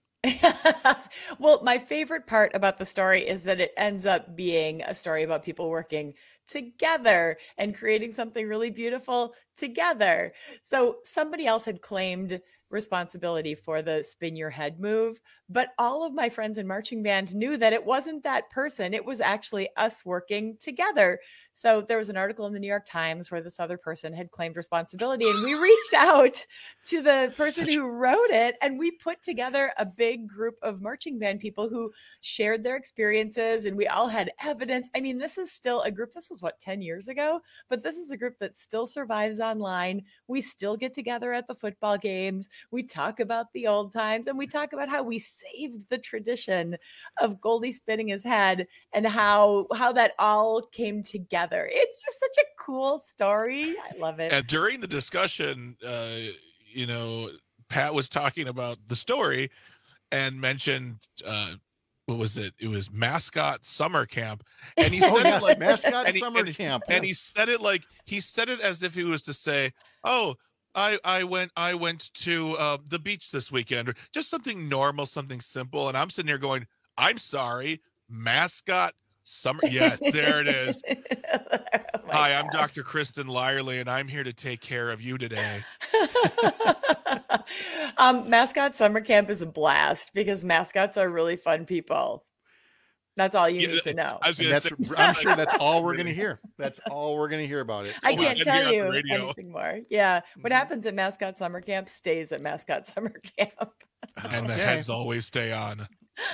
Well, my favorite part about the story is that it ends up being a story about people working together and creating something really beautiful together. So somebody else had claimed responsibility for the spin your head move, but all of my friends in marching band knew that it wasn't that person. It was actually us working together. So there was an article in the New York Times where this other person had claimed responsibility, and we reached out to the person Such... who wrote it, and we put together a big group of marching band people who shared their experiences, and we all had evidence. I mean, this is still a group, this was what, ten years ago, but this is a group that still survives online. We still get together at the football games. We talk about the old times, and we talk about how we saved the tradition of Goldie spinning his head and how how that all came together. It's just such a cool story. I love it. And during the discussion, uh, you know, Pat was talking about the story and mentioned uh, what was it? It was mascot summer camp, and he said oh, yes, it like mascot and he, summer and, camp, and yes. he said it like he said it as if he was to say, "Oh, I I went I went to uh, the beach this weekend," or just something normal, something simple. And I'm sitting here going, "I'm sorry, mascot summer." Yes, there it is. Oh Hi, I'm gosh. Doctor Kristen Lyerly, and I'm here to take care of you today. um, mascot summer camp is a blast because mascots are really fun people. That's all you Yeah, need to know. I was gonna That's, say- I'm sure that's all we're going to hear. That's all we're going to hear about it. I Oh, can't and tell here on the you radio. anything more. Yeah. What Mhm. happens at mascot summer camp stays at mascot summer camp. And the Okay. heads always stay on.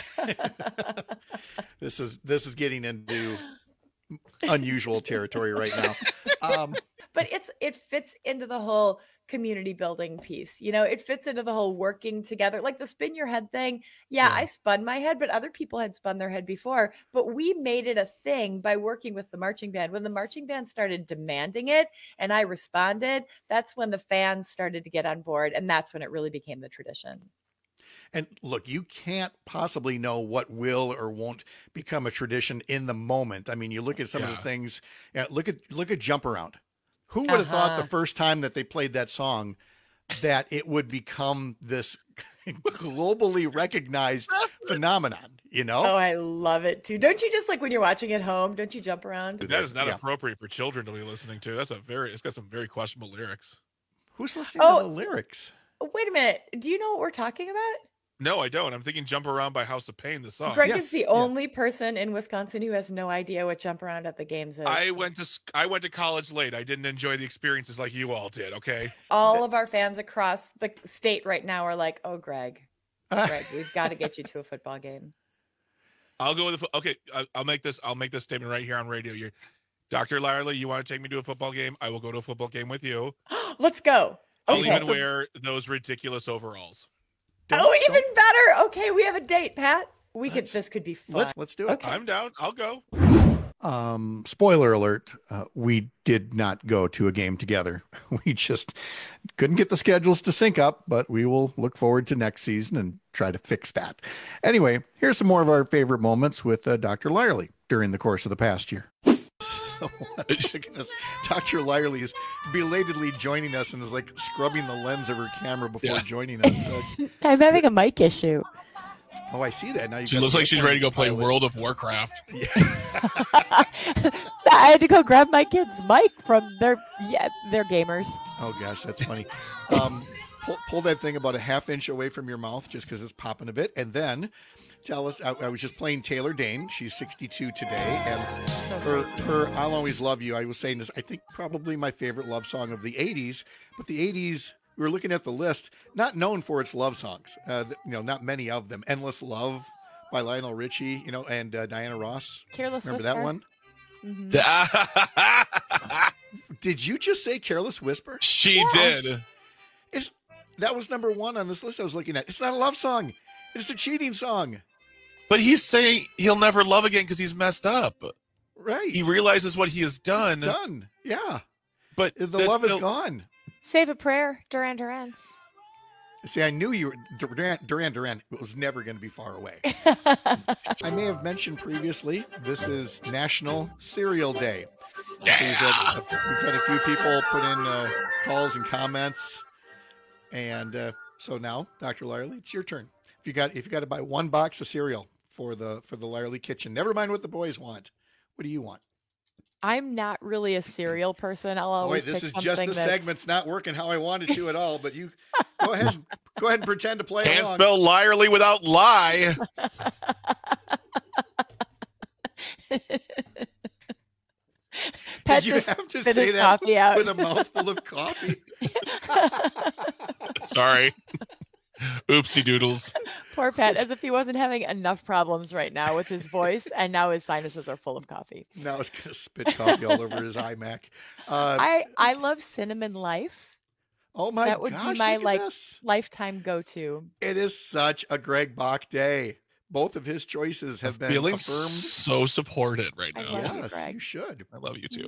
This is this is getting into unusual territory right now. Um, But it's it fits into the whole community building piece. You know, it fits into the whole working together. Like the spin your head thing. Yeah, Yeah. I spun my head, but other people had spun their head before. But we made it a thing by working with the marching band. When the marching band started demanding it and I responded, that's when the fans started to get on board. And that's when it really became the tradition. And look, you can't possibly know what will or won't become a tradition in the moment. I mean, you look at some of Yeah. the things. You know, look at look at Jump Around. Who would have thought Uh-huh. the first time that they played that song that it would become this globally recognized phenomenon? You know? Oh, I love it too. Don't you just like when you're watching at home, don't you jump around? That is not Yeah. appropriate for children to be listening to. That's a very. It's got some very questionable lyrics. Who's listening Oh. to the lyrics? Wait a minute. Do you know what we're talking about? No, I don't. I'm thinking "Jump Around" by House of Pain. The song. Greg yes, is the yeah. only person in Wisconsin who has no idea what jump around at the games is. I went to sc- I went to college late. I didn't enjoy the experiences like you all did. Okay. All of our fans across the state right now are like, "Oh, Greg, Greg, we've got to get you to a football game." I'll go with the. fo- Okay, I- I'll make this. I'll make this statement right here on radio. You're, Doctor Lyerly, you want to take me to a football game? I will go to a football game with you. Let's go. I'll Okay. even wear those ridiculous overalls. Don't- Oh, don't- even better. Okay, we have a date, Pat. We could. Let's- This could be fun. Let's let's do it. Okay. I'm down. I'll go. Um, spoiler alert, uh, we did not go to a game together. We just couldn't get the schedules to sync up, but we will look forward to next season and try to fix that. Anyway, here's some more of our favorite moments with uh, Doctor Lyerly during the course of the past year. So, look at this. Doctor Lyerly is belatedly joining us and is like scrubbing the lens of her camera before Yeah. joining us. Uh, I'm having a mic issue. oh, I see that. Now you She looks like she's ready to go play World of Warcraft. I had to go grab my kid's mic from their yeah, they're gamers. Oh gosh, that's funny. Um, pull, pull that thing about a half inch away from your mouth just because it's popping a bit, and then tell us. I, I was just playing Taylor Dane. She's sixty-two today, and her her "I'll Always Love You." I was saying this. I think probably my favorite love song of the eighties, but the eighties. We were looking at the list, not known for its love songs. Uh, you know, not many of them. "Endless Love" by Lionel Richie, you know, and uh, Diana Ross. Careless Remember Whisper. that one? Mm-hmm. Did you just say "Careless Whisper"? She Yeah. did. It's that was number one on this list I was looking at. It's not a love song. It's a cheating song. But he's saying he'll never love again because he's messed up. Right. He realizes what he has done. It's done. Yeah. But The that's love is still- gone. Save a prayer, Duran Duran. See, I knew you were Duran Duran. Duran was never going to be far away. I may have mentioned previously, this is National Cereal Day. So we've, had, we've had a few people put in uh, calls and comments, and uh, so now, Doctor Lyerly, it's your turn. If you got if you got to buy one box of cereal for the for the Lyerly kitchen, never mind what the boys want. What do you want? I'm not really a cereal person. I'll Boy, always this pick is just something the that's- segment's not working how I wanted to at all. But you go ahead, and, go ahead and pretend to play. Can't along. spell Lyerly without lie. Pat Did you just have to spit say his that coffee out. with a mouthful of coffee? Sorry. Oopsie doodles. Poor Pat, as if he wasn't having enough problems right now with his voice, and now his sinuses are full of coffee. Now it's gonna spit coffee all over his iMac. Uh, I I love Cinnamon Life. oh my that would gosh! be my look at like this. lifetime go-to. It is such a Greg Bach day. Both of his choices have been Feeling affirmed. so supported right I now. love you, Yes, Greg. you should. I love you too.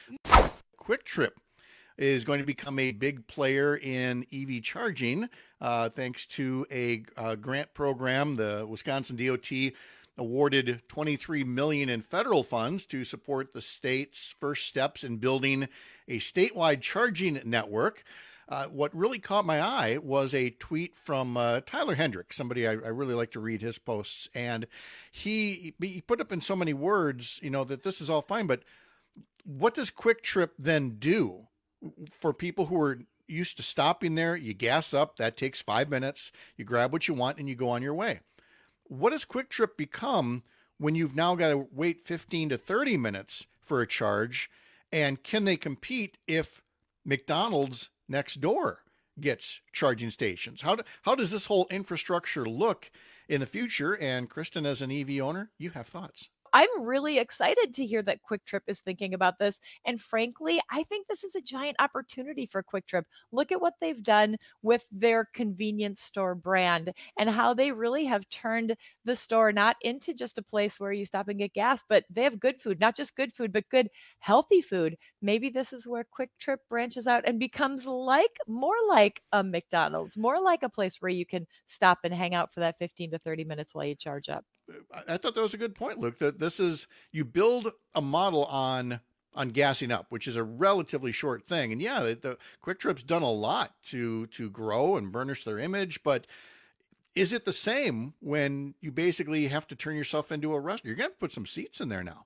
Quick Trip is going to become a big player in E V charging, uh, thanks to a uh, grant program. The Wisconsin D O T awarded twenty-three million dollars in federal funds to support the state's first steps in building a statewide charging network. Uh, what really caught my eye was a tweet from uh, Tyler Hendricks, somebody I, I really like to read his posts, and he he put up in so many words, you know, that this is all fine, but what does Quick Trip then do for people who are used to stopping there? You gas up, that takes five minutes, you grab what you want, and you go on your way. What does Quick Trip become when you've now got to wait fifteen to thirty minutes for a charge? And can they compete if McDonald's next door gets charging stations? How do, how does this whole infrastructure look in the future? And Kristen, as an E V owner, you have thoughts. I'm really excited to hear that Quick Trip is thinking about this. And frankly, I think this is a giant opportunity for Quick Trip. Look at what they've done with their convenience store brand and how they really have turned the store not into just a place where you stop and get gas, but they have good food, not just good food, but good healthy food. Maybe this is where Quick Trip branches out and becomes like more like a McDonald's, more like a place where you can stop and hang out for that fifteen to thirty minutes while you charge up. I thought that was a good point, Luke, that this is, you build a model on on gassing up, which is a relatively short thing. And yeah, the, the Quick Trip's done a lot to to grow and burnish their image, but is it the same when you basically have to turn yourself into a restaurant? You're going to have to put some seats in there now.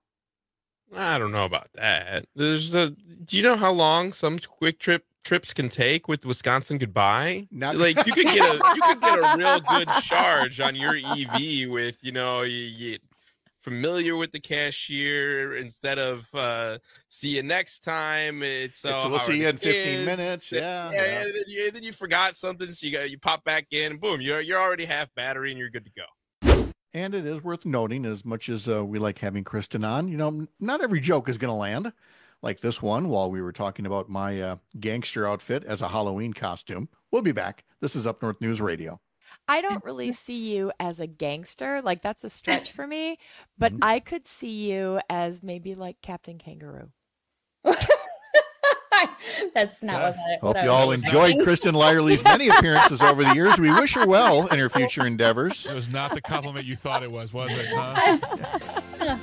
I don't know about that. There's a. Do you know how long some Quick Trip trips can take with Wisconsin Goodbye? Not like you could get a you could get a real good charge on your E V with, you know, you get familiar with the cashier instead of uh see you next time. It's, uh, It's, we'll how see are you the in fifteen kids? minutes. Yeah. Yeah, yeah. And then, you, then you forgot something, so you got you pop back in. Boom, you're you're already half battery and you're good to go. And it is worth noting, as much as uh, we like having Kristen on, you know, not every joke is going to land like this one while we were talking about my uh, gangster outfit as a Halloween costume. We'll be back. This is Up North News Radio. I don't really see you as a gangster. Like, that's a stretch for me. But Mm-hmm. I could see you as maybe like Captain Kangaroo. That's not what I Hope what I you all was enjoyed thinking. Kristen Lyerly's many appearances over the years. We wish her well in her future endeavors. It was not the compliment you thought it was, was it? Huh?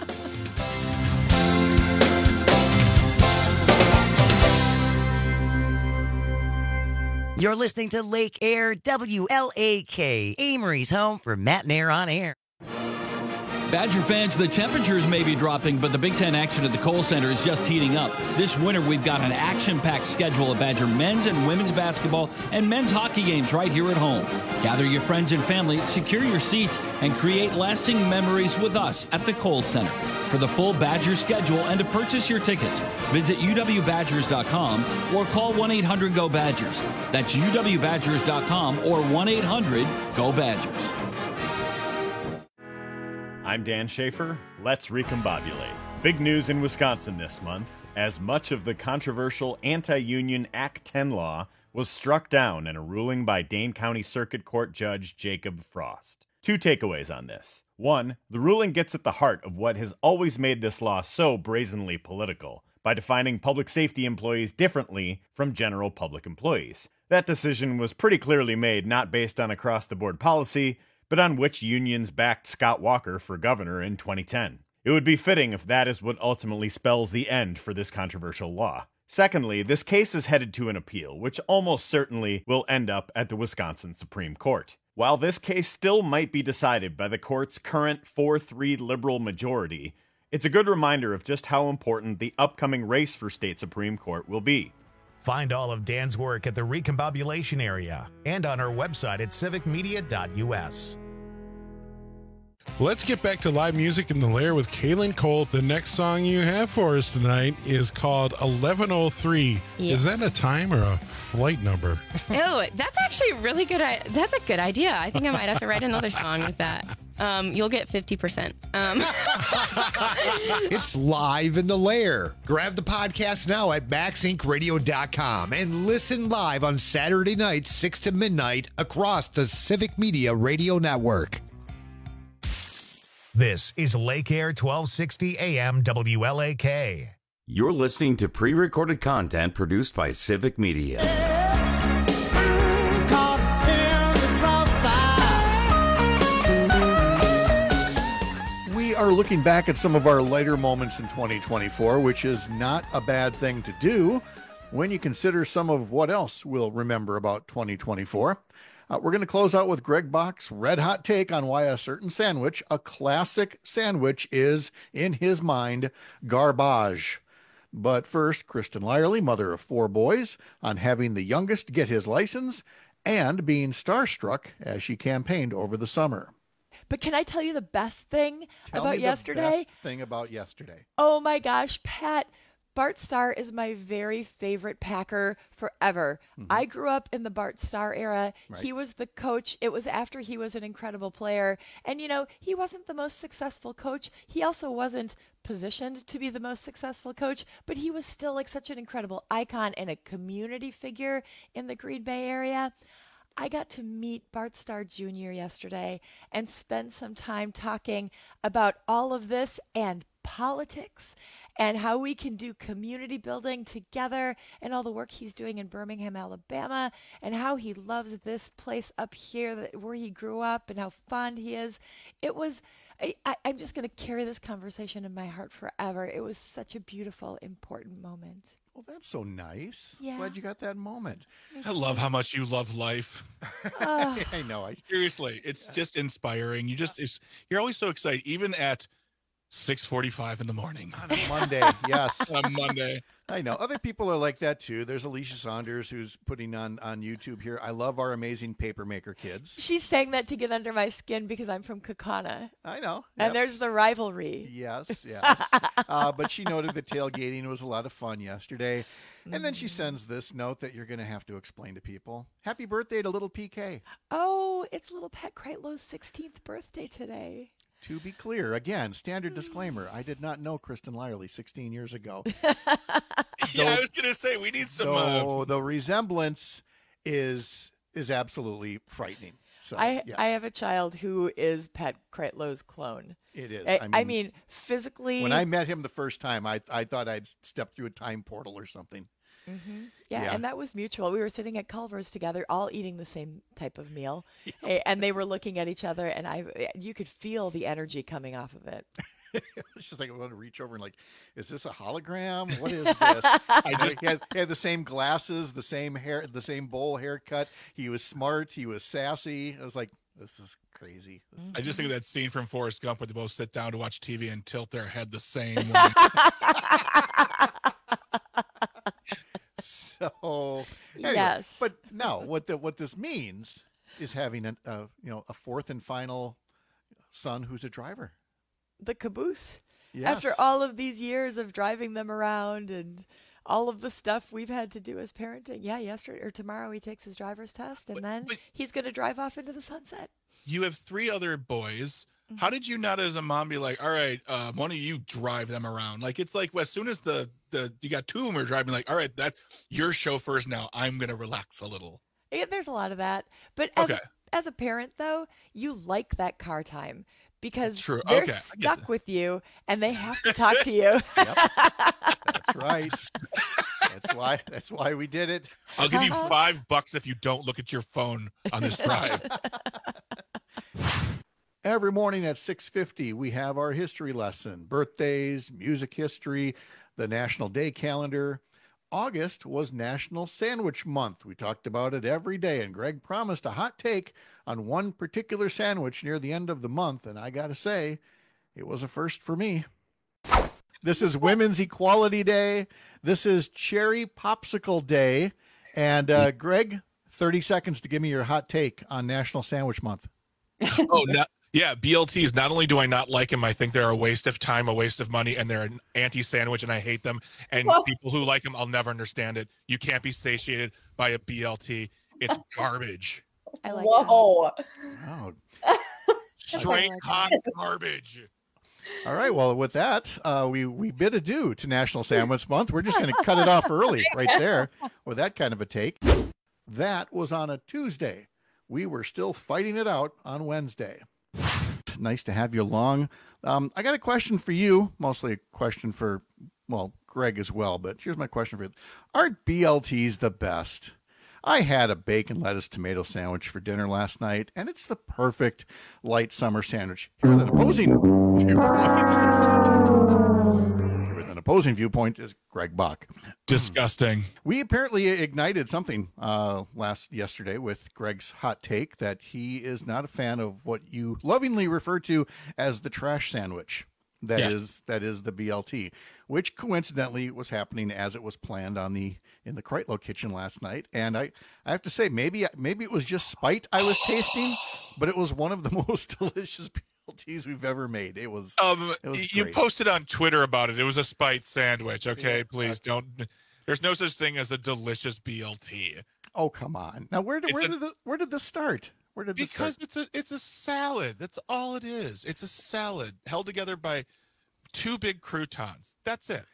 You're listening to Lake Air W L A K, Amory's home for Matt and Air on Air. Badger fans, the temperatures may be dropping, but the Big Ten action at the Kohl Center is just heating up. This winter, we've got an action-packed schedule of Badger men's and women's basketball and men's hockey games right here at home. Gather your friends and family, secure your seats, and create lasting memories with us at the Kohl Center. For the full Badger schedule and to purchase your tickets, visit U W Badgers dot com or call one eight hundred go Badgers. That's U W Badgers dot com or one eight hundred go Badgers. I'm Dan Schaefer. Let's recombobulate. Big news in Wisconsin this month, as much of the controversial anti-union Act ten law was struck down in a ruling by Dane County Circuit Court Judge Jacob Frost. Two takeaways on this. One, the ruling gets at the heart of what has always made this law so brazenly political, by defining public safety employees differently from general public employees. That decision was pretty clearly made not based on across-the-board policy, but on which unions backed Scott Walker for governor in twenty ten. It would be fitting if that is what ultimately spells the end for this controversial law. Secondly, this case is headed to an appeal, which almost certainly will end up at the Wisconsin Supreme Court. While this case still might be decided by the court's current four three liberal majority, it's a good reminder of just how important the upcoming race for state Supreme Court will be. Find all of Dan's work at the Recombobulation area and on our website at civic media dot U S. Let's get back to live music in the lair with Kaylin Colt. The next song you have for us tonight is called eleven oh three. Yes. Is that a time or a flight number? Oh, that's actually a really good. I- That's a good idea. I think I might have to write another song with that. Um, you'll get fifty percent. Um. It's live in the lair. Grab the podcast now at max inc radio dot com and listen live on Saturday nights, six to midnight, across the Civic Media Radio Network. This is Lake Air twelve sixty A M W L A K. You're listening to pre-recorded content produced by Civic Media. We are looking back at some of our lighter moments in twenty twenty-four, which is not a bad thing to do when you consider some of what else we'll remember about twenty twenty-four. Uh, we're going to close out with Greg Bach's red hot take on why a certain sandwich, a classic sandwich, is, in his mind, garbage. But first, Kristen Lyerly, mother of four boys, on having the youngest get his license and being starstruck as she campaigned over the summer. But can I tell you the best thing Tell about me the yesterday? best thing about yesterday. Oh my gosh, Pat. Bart Starr is my very favorite Packer forever. Mhm. I grew up in the Bart Starr era. Right. He was the coach. It was after he was an incredible player. And, you know, he wasn't the most successful coach. He also wasn't positioned to be the most successful coach, but he was still like such an incredible icon and a community figure in the Green Bay area. I got to meet Bart Starr Junior yesterday and spend some time talking about all of this and politics and how we can do community building together and all the work he's doing in Birmingham, Alabama, and how he loves this place up here that, where he grew up and how fond he is. It was, I, I, I'm just going to carry this conversation in my heart forever. It was such a beautiful, important moment. Well, that's so nice. Yeah. Glad you got that moment. I love how much you love life. Oh. I know. I, Seriously, it's just inspiring. You just, it's, you're always so excited, even at six forty-five in the morning. On a Monday, yes. On Monday. I know. Other people are like that too. There's Alicia Saunders who's putting on, on YouTube here. I love our amazing papermaker kids. She's saying that to get under my skin because I'm from Kaukauna. I know. And Yep. there's the rivalry. Yes, yes. uh, but she noted that tailgating was a lot of fun yesterday. And then she sends this note that you're going to have to explain to people. Happy birthday to little P K. Oh, it's little Pat Kreitlow's sixteenth birthday today. To be clear, again, standard disclaimer. I did not know Kristen Lyerly sixteen years ago. Yeah, I was gonna say we need some. Uh, So the resemblance is is absolutely frightening. So I yes. I have a child who is Pat Kreitlow's clone. It is. I, I mean, I mean, physically. When I met him the first time, I I thought I'd stepped through a time portal or something. Mm-hmm. Yeah, Yeah. and that was mutual. We were sitting at Culver's together, all eating the same type of meal, a- and they were looking at each other, and I, you could feel the energy coming off of it. It's just like I want to reach over and like, is this a hologram? What is this? I just he had, he had the same glasses, the same hair, the same bowl haircut. He was smart. He was sassy. I was like, this is crazy. This is I just think of that scene from Forrest Gump where they both sit down to watch T V and tilt their head the same way. So, anyway, Yes. But no, what the, what this means is having a, a you know a fourth and final son who's a driver. The caboose. Yes. After all of these years of driving them around and all of the stuff we've had to do as parenting, yeah, yesterday or tomorrow he takes his driver's test, and But- then but- he's going to drive off into the sunset. You have three other boys. How did you not, as a mom, be like, all right, uh, one of you drive them around? Like, it's like, as soon as the, the you got two of them are driving, like, all right, that you're chauffeurs now. I'm going to relax a little. Yeah, there's a lot of that. But as, Okay. a, as a parent, though, you like that car time because True. they're Okay, I get stuck with you and they have to talk to you. That's right. That's why. That's why we did it. I'll give you five bucks if you don't look at your phone on this drive. Every morning at six fifty, we have our history lesson, birthdays, music history, the National Day calendar. August was National Sandwich Month. We talked about it every day, and Greg promised a hot take on one particular sandwich near the end of the month, and I got to say, it was a first for me. This is Women's Equality Day. This is Cherry Popsicle Day. And uh, Greg, thirty seconds to give me your hot take on National Sandwich Month. Oh, no, yeah, B L Ts. Not only do I not like them, I think they're a waste of time, a waste of money, and they're an anti-sandwich, and I hate them. And Whoa. people who like them, I'll never understand it. You can't be satiated by a B L T. It's garbage. I like Whoa. Oh. Straight hot garbage. All right. Well, with that, uh, we we bid adieu to National Sandwich Month. We're just going to cut it off early, right there, with that kind of a take. That was on a Tuesday. We were still fighting it out on Wednesday. Nice to have you along. Um, I got a question for you, mostly a question for, well, Greg as well. But here's my question for you: aren't B L Ts the best? I had a bacon, lettuce, tomato sandwich for dinner last night, and it's the perfect light summer sandwich. Here with an opposing viewpoint. Here with an opposing viewpoint is Greg Bach. Disgusting. We apparently ignited something uh, last yesterday with Greg's hot take that he is not a fan of what you lovingly refer to as the trash sandwich. That Yes. is that is the B L T, which coincidentally was happening as it was planned on the in the Kreitlow kitchen last night. And I, I have to say, maybe maybe it was just spite I was tasting, but it was one of the most delicious B L Ts we've ever made. It was. Um, it was you great. posted on Twitter about it. It was a spite sandwich. Okay, Yeah, please don't. There's no such thing as a delicious B L T. Oh, come on! Now where did It's where a- did the, where did this start? Where did this Because start? it's a it's a salad. That's all it is. It's a salad held together by two big croutons. That's it.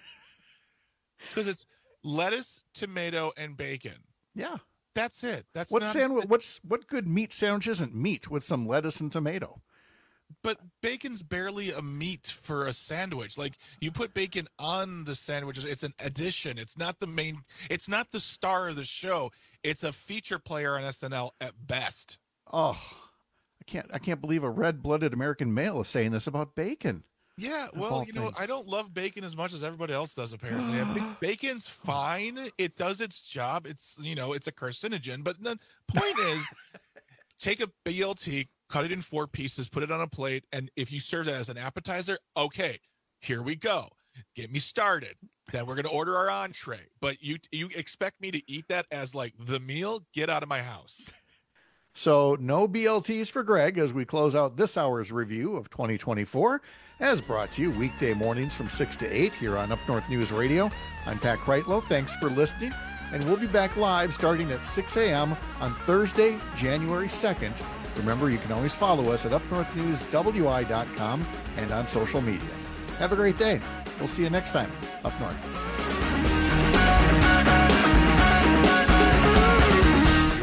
Because it's lettuce, tomato, and bacon. Yeah. That's it. That's What not sandwich? What's what good meat sandwich isn't meat with some lettuce and tomato? But bacon's barely a meat for a sandwich. Like, you put bacon on the sandwiches, it's an addition. It's not the main. It's not the star of the show. It's a feature player on S N L at best. Oh, I can't I can't believe a red-blooded American male is saying this about bacon. Yeah, Of well, all you know, things. I don't love bacon as much as everybody else does, apparently. I think bacon's fine. It does its job. It's, you know, it's a carcinogen. But the point is, take a B L T, cut it in four pieces, put it on a plate, and if you serve that as an appetizer, okay, here we go. Get me started. Then we're going to order our entree. But you you expect me to eat that as, like, the meal? Get out of my house. So no B L Ts for Greg as we close out this hour's review of twenty twenty-four, as brought to you weekday mornings from six to eight here on Up North News Radio. I'm Pat Kreitlow. Thanks for listening, and we'll be back live starting at six a.m. on Thursday, January second. Remember, you can always follow us at up north news w i dot com and on social media. Have a great day. We'll see you next time up north. Your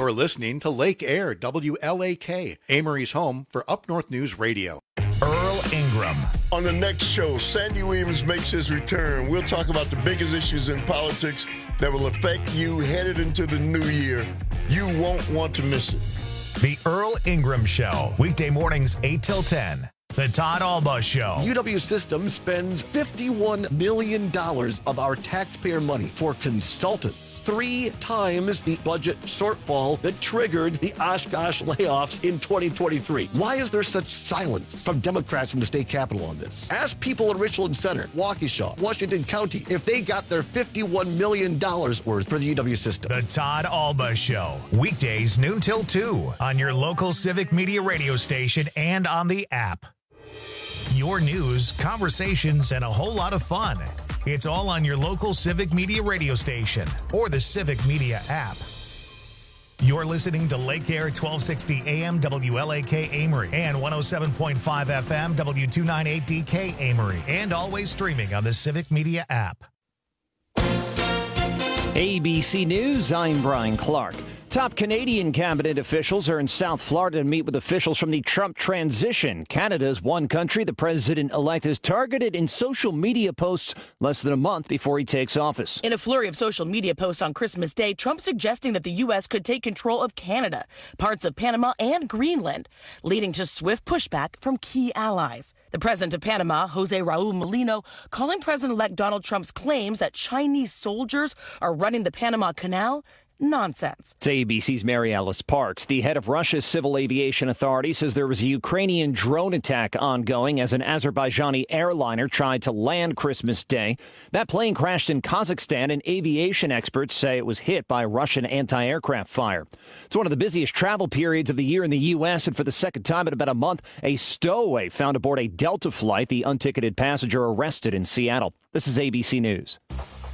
You're listening to Lake Air, W L A K, Amory's home for Up North News Radio. Earl Ingram. On the next show, Sandy Williams makes his return. We'll talk about the biggest issues in politics that will affect you headed into the new year. You won't want to miss it. The Earl Ingram Show, weekday mornings eight till ten. The Todd Alba Show. U W System spends fifty-one million dollars of our taxpayer money for consultants. Three times the budget shortfall that triggered the Oshkosh layoffs in twenty twenty-three. Why is there such silence from Democrats in the state capitol on this? Ask people in Richland Center, Waukesha, Washington County if they got their fifty-one million dollars worth for the U W System. The Todd Alba Show, weekdays noon till two on your local Civic Media radio station and on the app. Your news, conversations, and a whole lot of fun. It's all on your local Civic Media radio station or the Civic Media app. You're listening to Lake Air twelve sixty A M W L A K Amory and one oh seven point five F M W two ninety-eight D K Amory, and always streaming on the Civic Media app. A B C News, I'm Brian Clark. Top Canadian cabinet officials are in South Florida to meet with officials from the Trump transition. Canada is one country the president-elect has targeted in social media posts less than a month before he takes office. In a flurry of social media posts on Christmas Day, Trump suggesting that the U S could take control of Canada, parts of Panama, and Greenland, leading to swift pushback from key allies. The president of Panama, Jose Raul Molino, calling President-elect Donald Trump's claims that Chinese soldiers are running the Panama Canal nonsense. It's A B C's Mary Alice Parks. The head of Russia's Civil Aviation Authority says there was a Ukrainian drone attack ongoing as an Azerbaijani airliner tried to land Christmas Day. That plane crashed in Kazakhstan, and aviation experts say it was hit by Russian anti-aircraft fire. It's one of the busiest travel periods of the year in the U S, and for the second time in about a month, a stowaway found aboard a Delta flight. The unticketed passenger arrested in Seattle. This is A B C News.